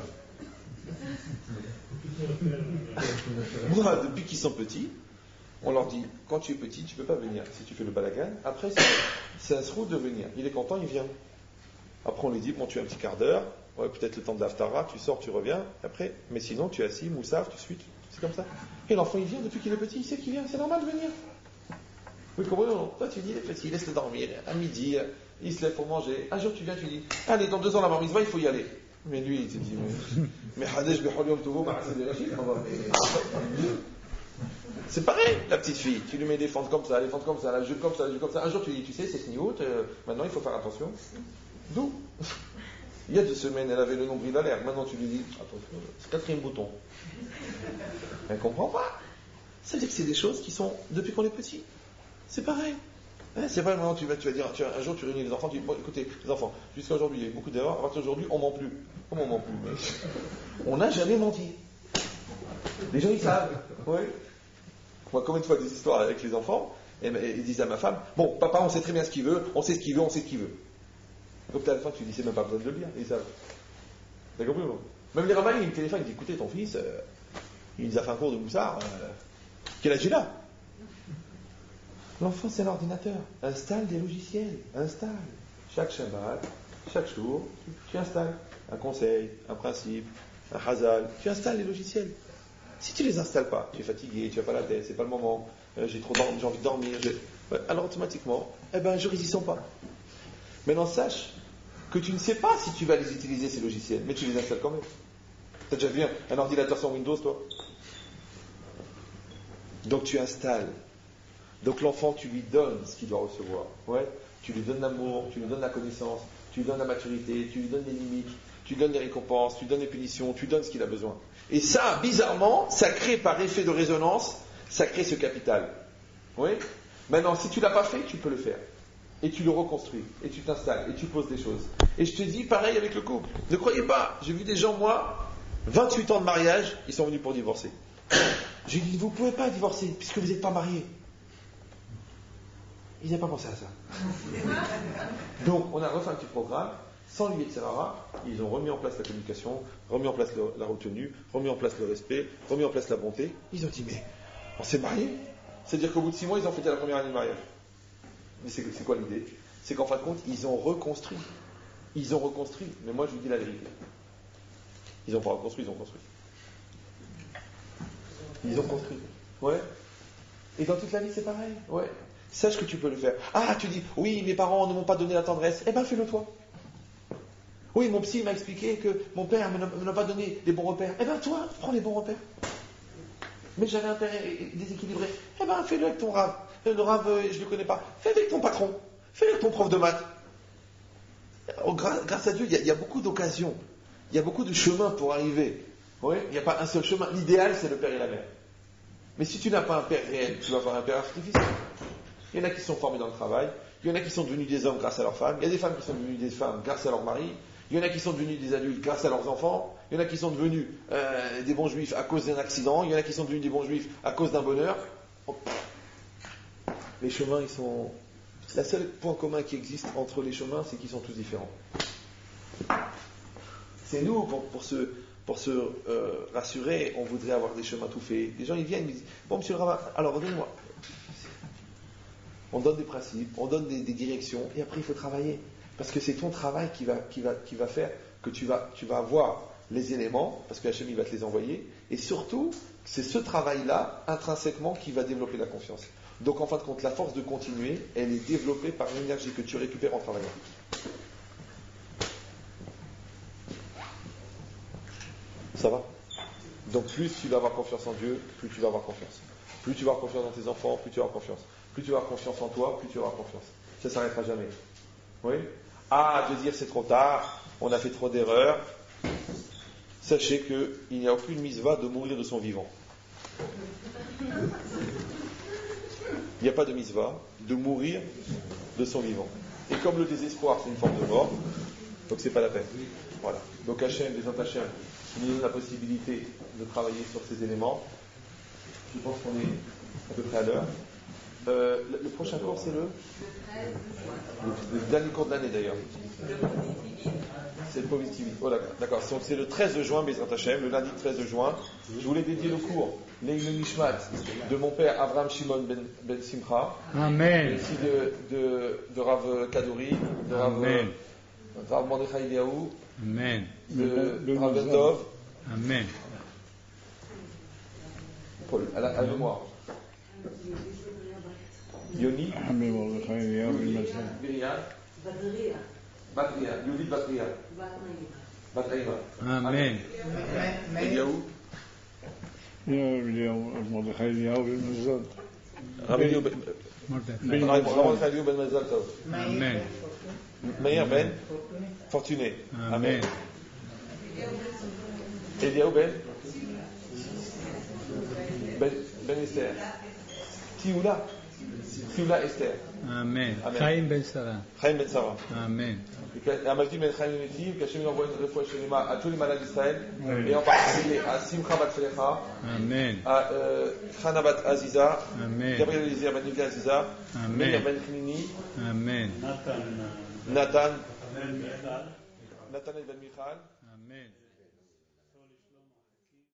Moi, depuis qu'ils sont petits, on leur dit, quand tu es petit, tu ne peux pas venir. Si tu fais le balagan, après, c'est, c'est un sroud de venir. Il est content, il vient. Après, on lui dit, bon, tu as un petit quart d'heure, ouais, peut-être le temps de l'Aftara, tu sors, tu reviens, après, mais sinon, tu es assis, moussaf, tu suis, c'est comme ça. Et l'enfant, il vient depuis qu'il est petit, il sait qu'il vient, c'est normal de venir. Oui, comment non? Toi, tu dis, il est petit, laisse-le dormir, à midi, il se lève pour manger. Un jour, tu viens, tu dis, allez, dans deux ans, la bar mitzvah, il faut y aller. Mais lui, il te dit, mais Hadesh Beholium Touvo, c'est pareil, la petite fille. Tu lui mets des fentes comme ça, des fentes comme ça, la jupe comme ça, la jupe comme ça. Un jour, tu lui dis, tu sais, c'est sniout, euh, maintenant, il faut faire attention. D'où? Il y a deux semaines, elle avait le nombril à l'air. Maintenant, tu lui dis, attention, c'est quatrième bouton. Elle ne comprend pas. Ça veut dire que c'est des choses qui sont depuis qu'on est petit. C'est pareil. Hein, c'est pas maintenant tu vas, tu vas dire, tu, un jour tu réunis les enfants, tu dis, bon, écoutez, les enfants, jusqu'à aujourd'hui, il y a eu beaucoup d'erreurs, à partir d'aujourd'hui, on ment plus. Comment on ment plus? Mais on n'a jamais menti. Les gens, ils savent. Oui. Moi, combien de fois des histoires avec les enfants, et, et ils disent à ma femme, bon, papa, on sait très bien ce qu'il veut, on sait ce qu'il veut, on sait ce qu'il veut. Donc à la fin, tu dis, c'est même pas besoin de le dire, ils savent. Vous avez compris, non? Même les rabbins, ils me téléphonent, ils disent, écoutez, ton fils, euh, il nous a fait un cours de moussard, euh, quel âge il a? L'enfant, c'est un ordinateur. Installe des logiciels. Installe. Chaque Shabbat, chaque jour, tu, tu installes un conseil, un principe, un hazal. Tu installes les logiciels. Si tu ne les installes pas, tu es fatigué, tu n'as pas la tête, c'est pas le moment, euh, j'ai trop dormi, j'ai envie de dormir, j'ai... Ouais, alors automatiquement, eh ben, un jour, ils n'y sont pas. Maintenant, sache que tu ne sais pas si tu vas les utiliser, ces logiciels, mais tu les installes quand même. Tu as déjà vu un, un ordinateur sans Windows, toi? Donc tu installes. Donc l'enfant, tu lui donnes ce qu'il doit recevoir. Ouais. Tu lui donnes l'amour, tu lui donnes la connaissance, tu lui donnes la maturité, tu lui donnes les limites, tu lui donnes les récompenses, tu lui donnes les punitions, tu lui donnes ce qu'il a besoin. Et ça, bizarrement, ça crée par effet de résonance, ça crée ce capital. Oui. Maintenant, si tu ne l'as pas fait, tu peux le faire. Et tu le reconstruis, et tu t'installes, et tu poses des choses. Et je te dis, pareil avec le couple. Ne croyez pas, j'ai vu des gens, moi, vingt-huit ans de mariage, ils sont venus pour divorcer. J'ai dit, vous ne pouvez pas divorcer, puisque vous n'êtes pas mariés. Ils n'avaient pas pensé à ça. Donc, on a refait un petit programme, sans lui et Tserara, ils ont remis en place la communication, remis en place le, la retenue, remis en place le respect, remis en place la bonté. Ils ont dit, mais on s'est mariés. C'est-à-dire qu'au bout de six mois, ils ont fêté la première année de mariage. Mais c'est, c'est quoi l'idée? C'est qu'en fin de compte, ils ont reconstruit. Ils ont reconstruit. Mais moi, je vous dis la vérité. Ils n'ont pas reconstruit, ils ont construit. Ils ont construit. Ouais. Et dans toute la vie, c'est pareil. Ouais. Sache que tu peux le faire. Ah, tu dis, oui, mes parents ne m'ont pas donné la tendresse. Eh bien, fais-le toi. Oui, mon psy m'a expliqué que mon père ne m'a pas donné les bons repères. Eh bien, toi, prends les bons repères. Mais j'avais un père déséquilibré. Eh bien, fais-le avec ton rave. Le rave, je ne le connais pas. Fais-le avec ton patron. Fais-le avec ton prof de maths. Oh, grâce, grâce à Dieu, il y, a, il y a beaucoup d'occasions. Il y a beaucoup de chemins pour arriver. Oui, il n'y a pas un seul chemin. L'idéal, c'est le père et la mère. Mais si tu n'as pas un père réel, tu vas avoir un père artificiel. il y en a qui sont formés dans le travail, il y en a qui sont devenus des hommes grâce à leurs femmes, il y a des femmes qui sont devenues des femmes grâce à leur mari, il y en a qui sont devenus des adultes grâce à leurs enfants, il y en a qui sont devenus euh, des bons juifs à cause d'un accident, il y en a qui sont devenus des bons juifs à cause d'un bonheur. Les chemins, ils sont... Le seul point commun qui existe entre les chemins, c'est qu'ils sont tous différents. C'est nous, pour, pour se, pour se euh, rassurer, on voudrait avoir des chemins tout faits. Les gens, ils viennent, ils disent, bon, monsieur le rabbin, alors, donnez-moi. On donne des principes, on donne des, des directions, et après, il faut travailler. Parce que c'est ton travail qui va, qui va, qui va faire que tu vas, tu vas avoir les éléments, parce que Hachem, il va te les envoyer, et surtout, c'est ce travail-là, intrinsèquement, qui va développer la confiance. Donc, en fin de compte, la force de continuer, elle est développée par l'énergie que tu récupères en travaillant. Ça va? Donc, plus tu vas avoir confiance en Dieu, plus tu vas avoir confiance. Plus tu vas avoir confiance dans tes enfants, plus tu vas avoir confiance. Plus tu vas avoir confiance en toi, plus tu vas avoir confiance. Ça ne s'arrêtera jamais. Oui? Ah, de dire c'est trop tard, on a fait trop d'erreurs. Sachez qu'il n'y a aucune mitzvah de mourir de son vivant. Il n'y a pas de mitzvah de mourir de son vivant. Et comme le désespoir, c'est une forme de mort, donc c'est pas la peine. Voilà. Donc Hachem, les Hachem, nous donne la possibilité de travailler sur ces éléments. Je pense qu'on est à peu près à l'heure. Euh, le, le prochain cours, c'est le le, le dernier cours de l'année d'ailleurs. C'est le positivité. Oh, d'accord. d'accord. Donc, c'est le treize juin, Bezrat Hashem, le lundi treize juin. Je voulais dédier le cours, l'Eile Nishmat, de mon père Avraham Shimon Ben, ben Simcha. Amen. Et aussi de, de, de Rav Kadouri, de Rav, Amen. Rav Mordechai Eliaou, Amen. de, de Rav Ben Tov. Amen. Paul, à la, à la mémoire. Yoni, Myriam, Batria, Yoni Batria, Batraïma. Amen. Eliaou, مردخاي اليهو بالمزاد Rav Eliaou Ben Mordechai Eliaou Ben Mazal Tov. Amen. Meir Ben Fortuné. Amen. Eliaou Ben Ben, ben Esther. Tioula. Tioula Esther. Amen. Amen. Chaim Ben Sarah. Chaim Ben Sarah. Amen. Amajdi Ben Chaim Netiv, qu'Hachem lui envoie une fois à tous les malades d'Israël, et en particulier à Simcha Bat Felecha, Amen. à euh, Chana Bat Aziza, Amen. Gabriel Eliezer Ben Nivia Aziza, Amen. Meir Ben Chnini, Amen. Nathan, Nathan Ben Michal. Amen.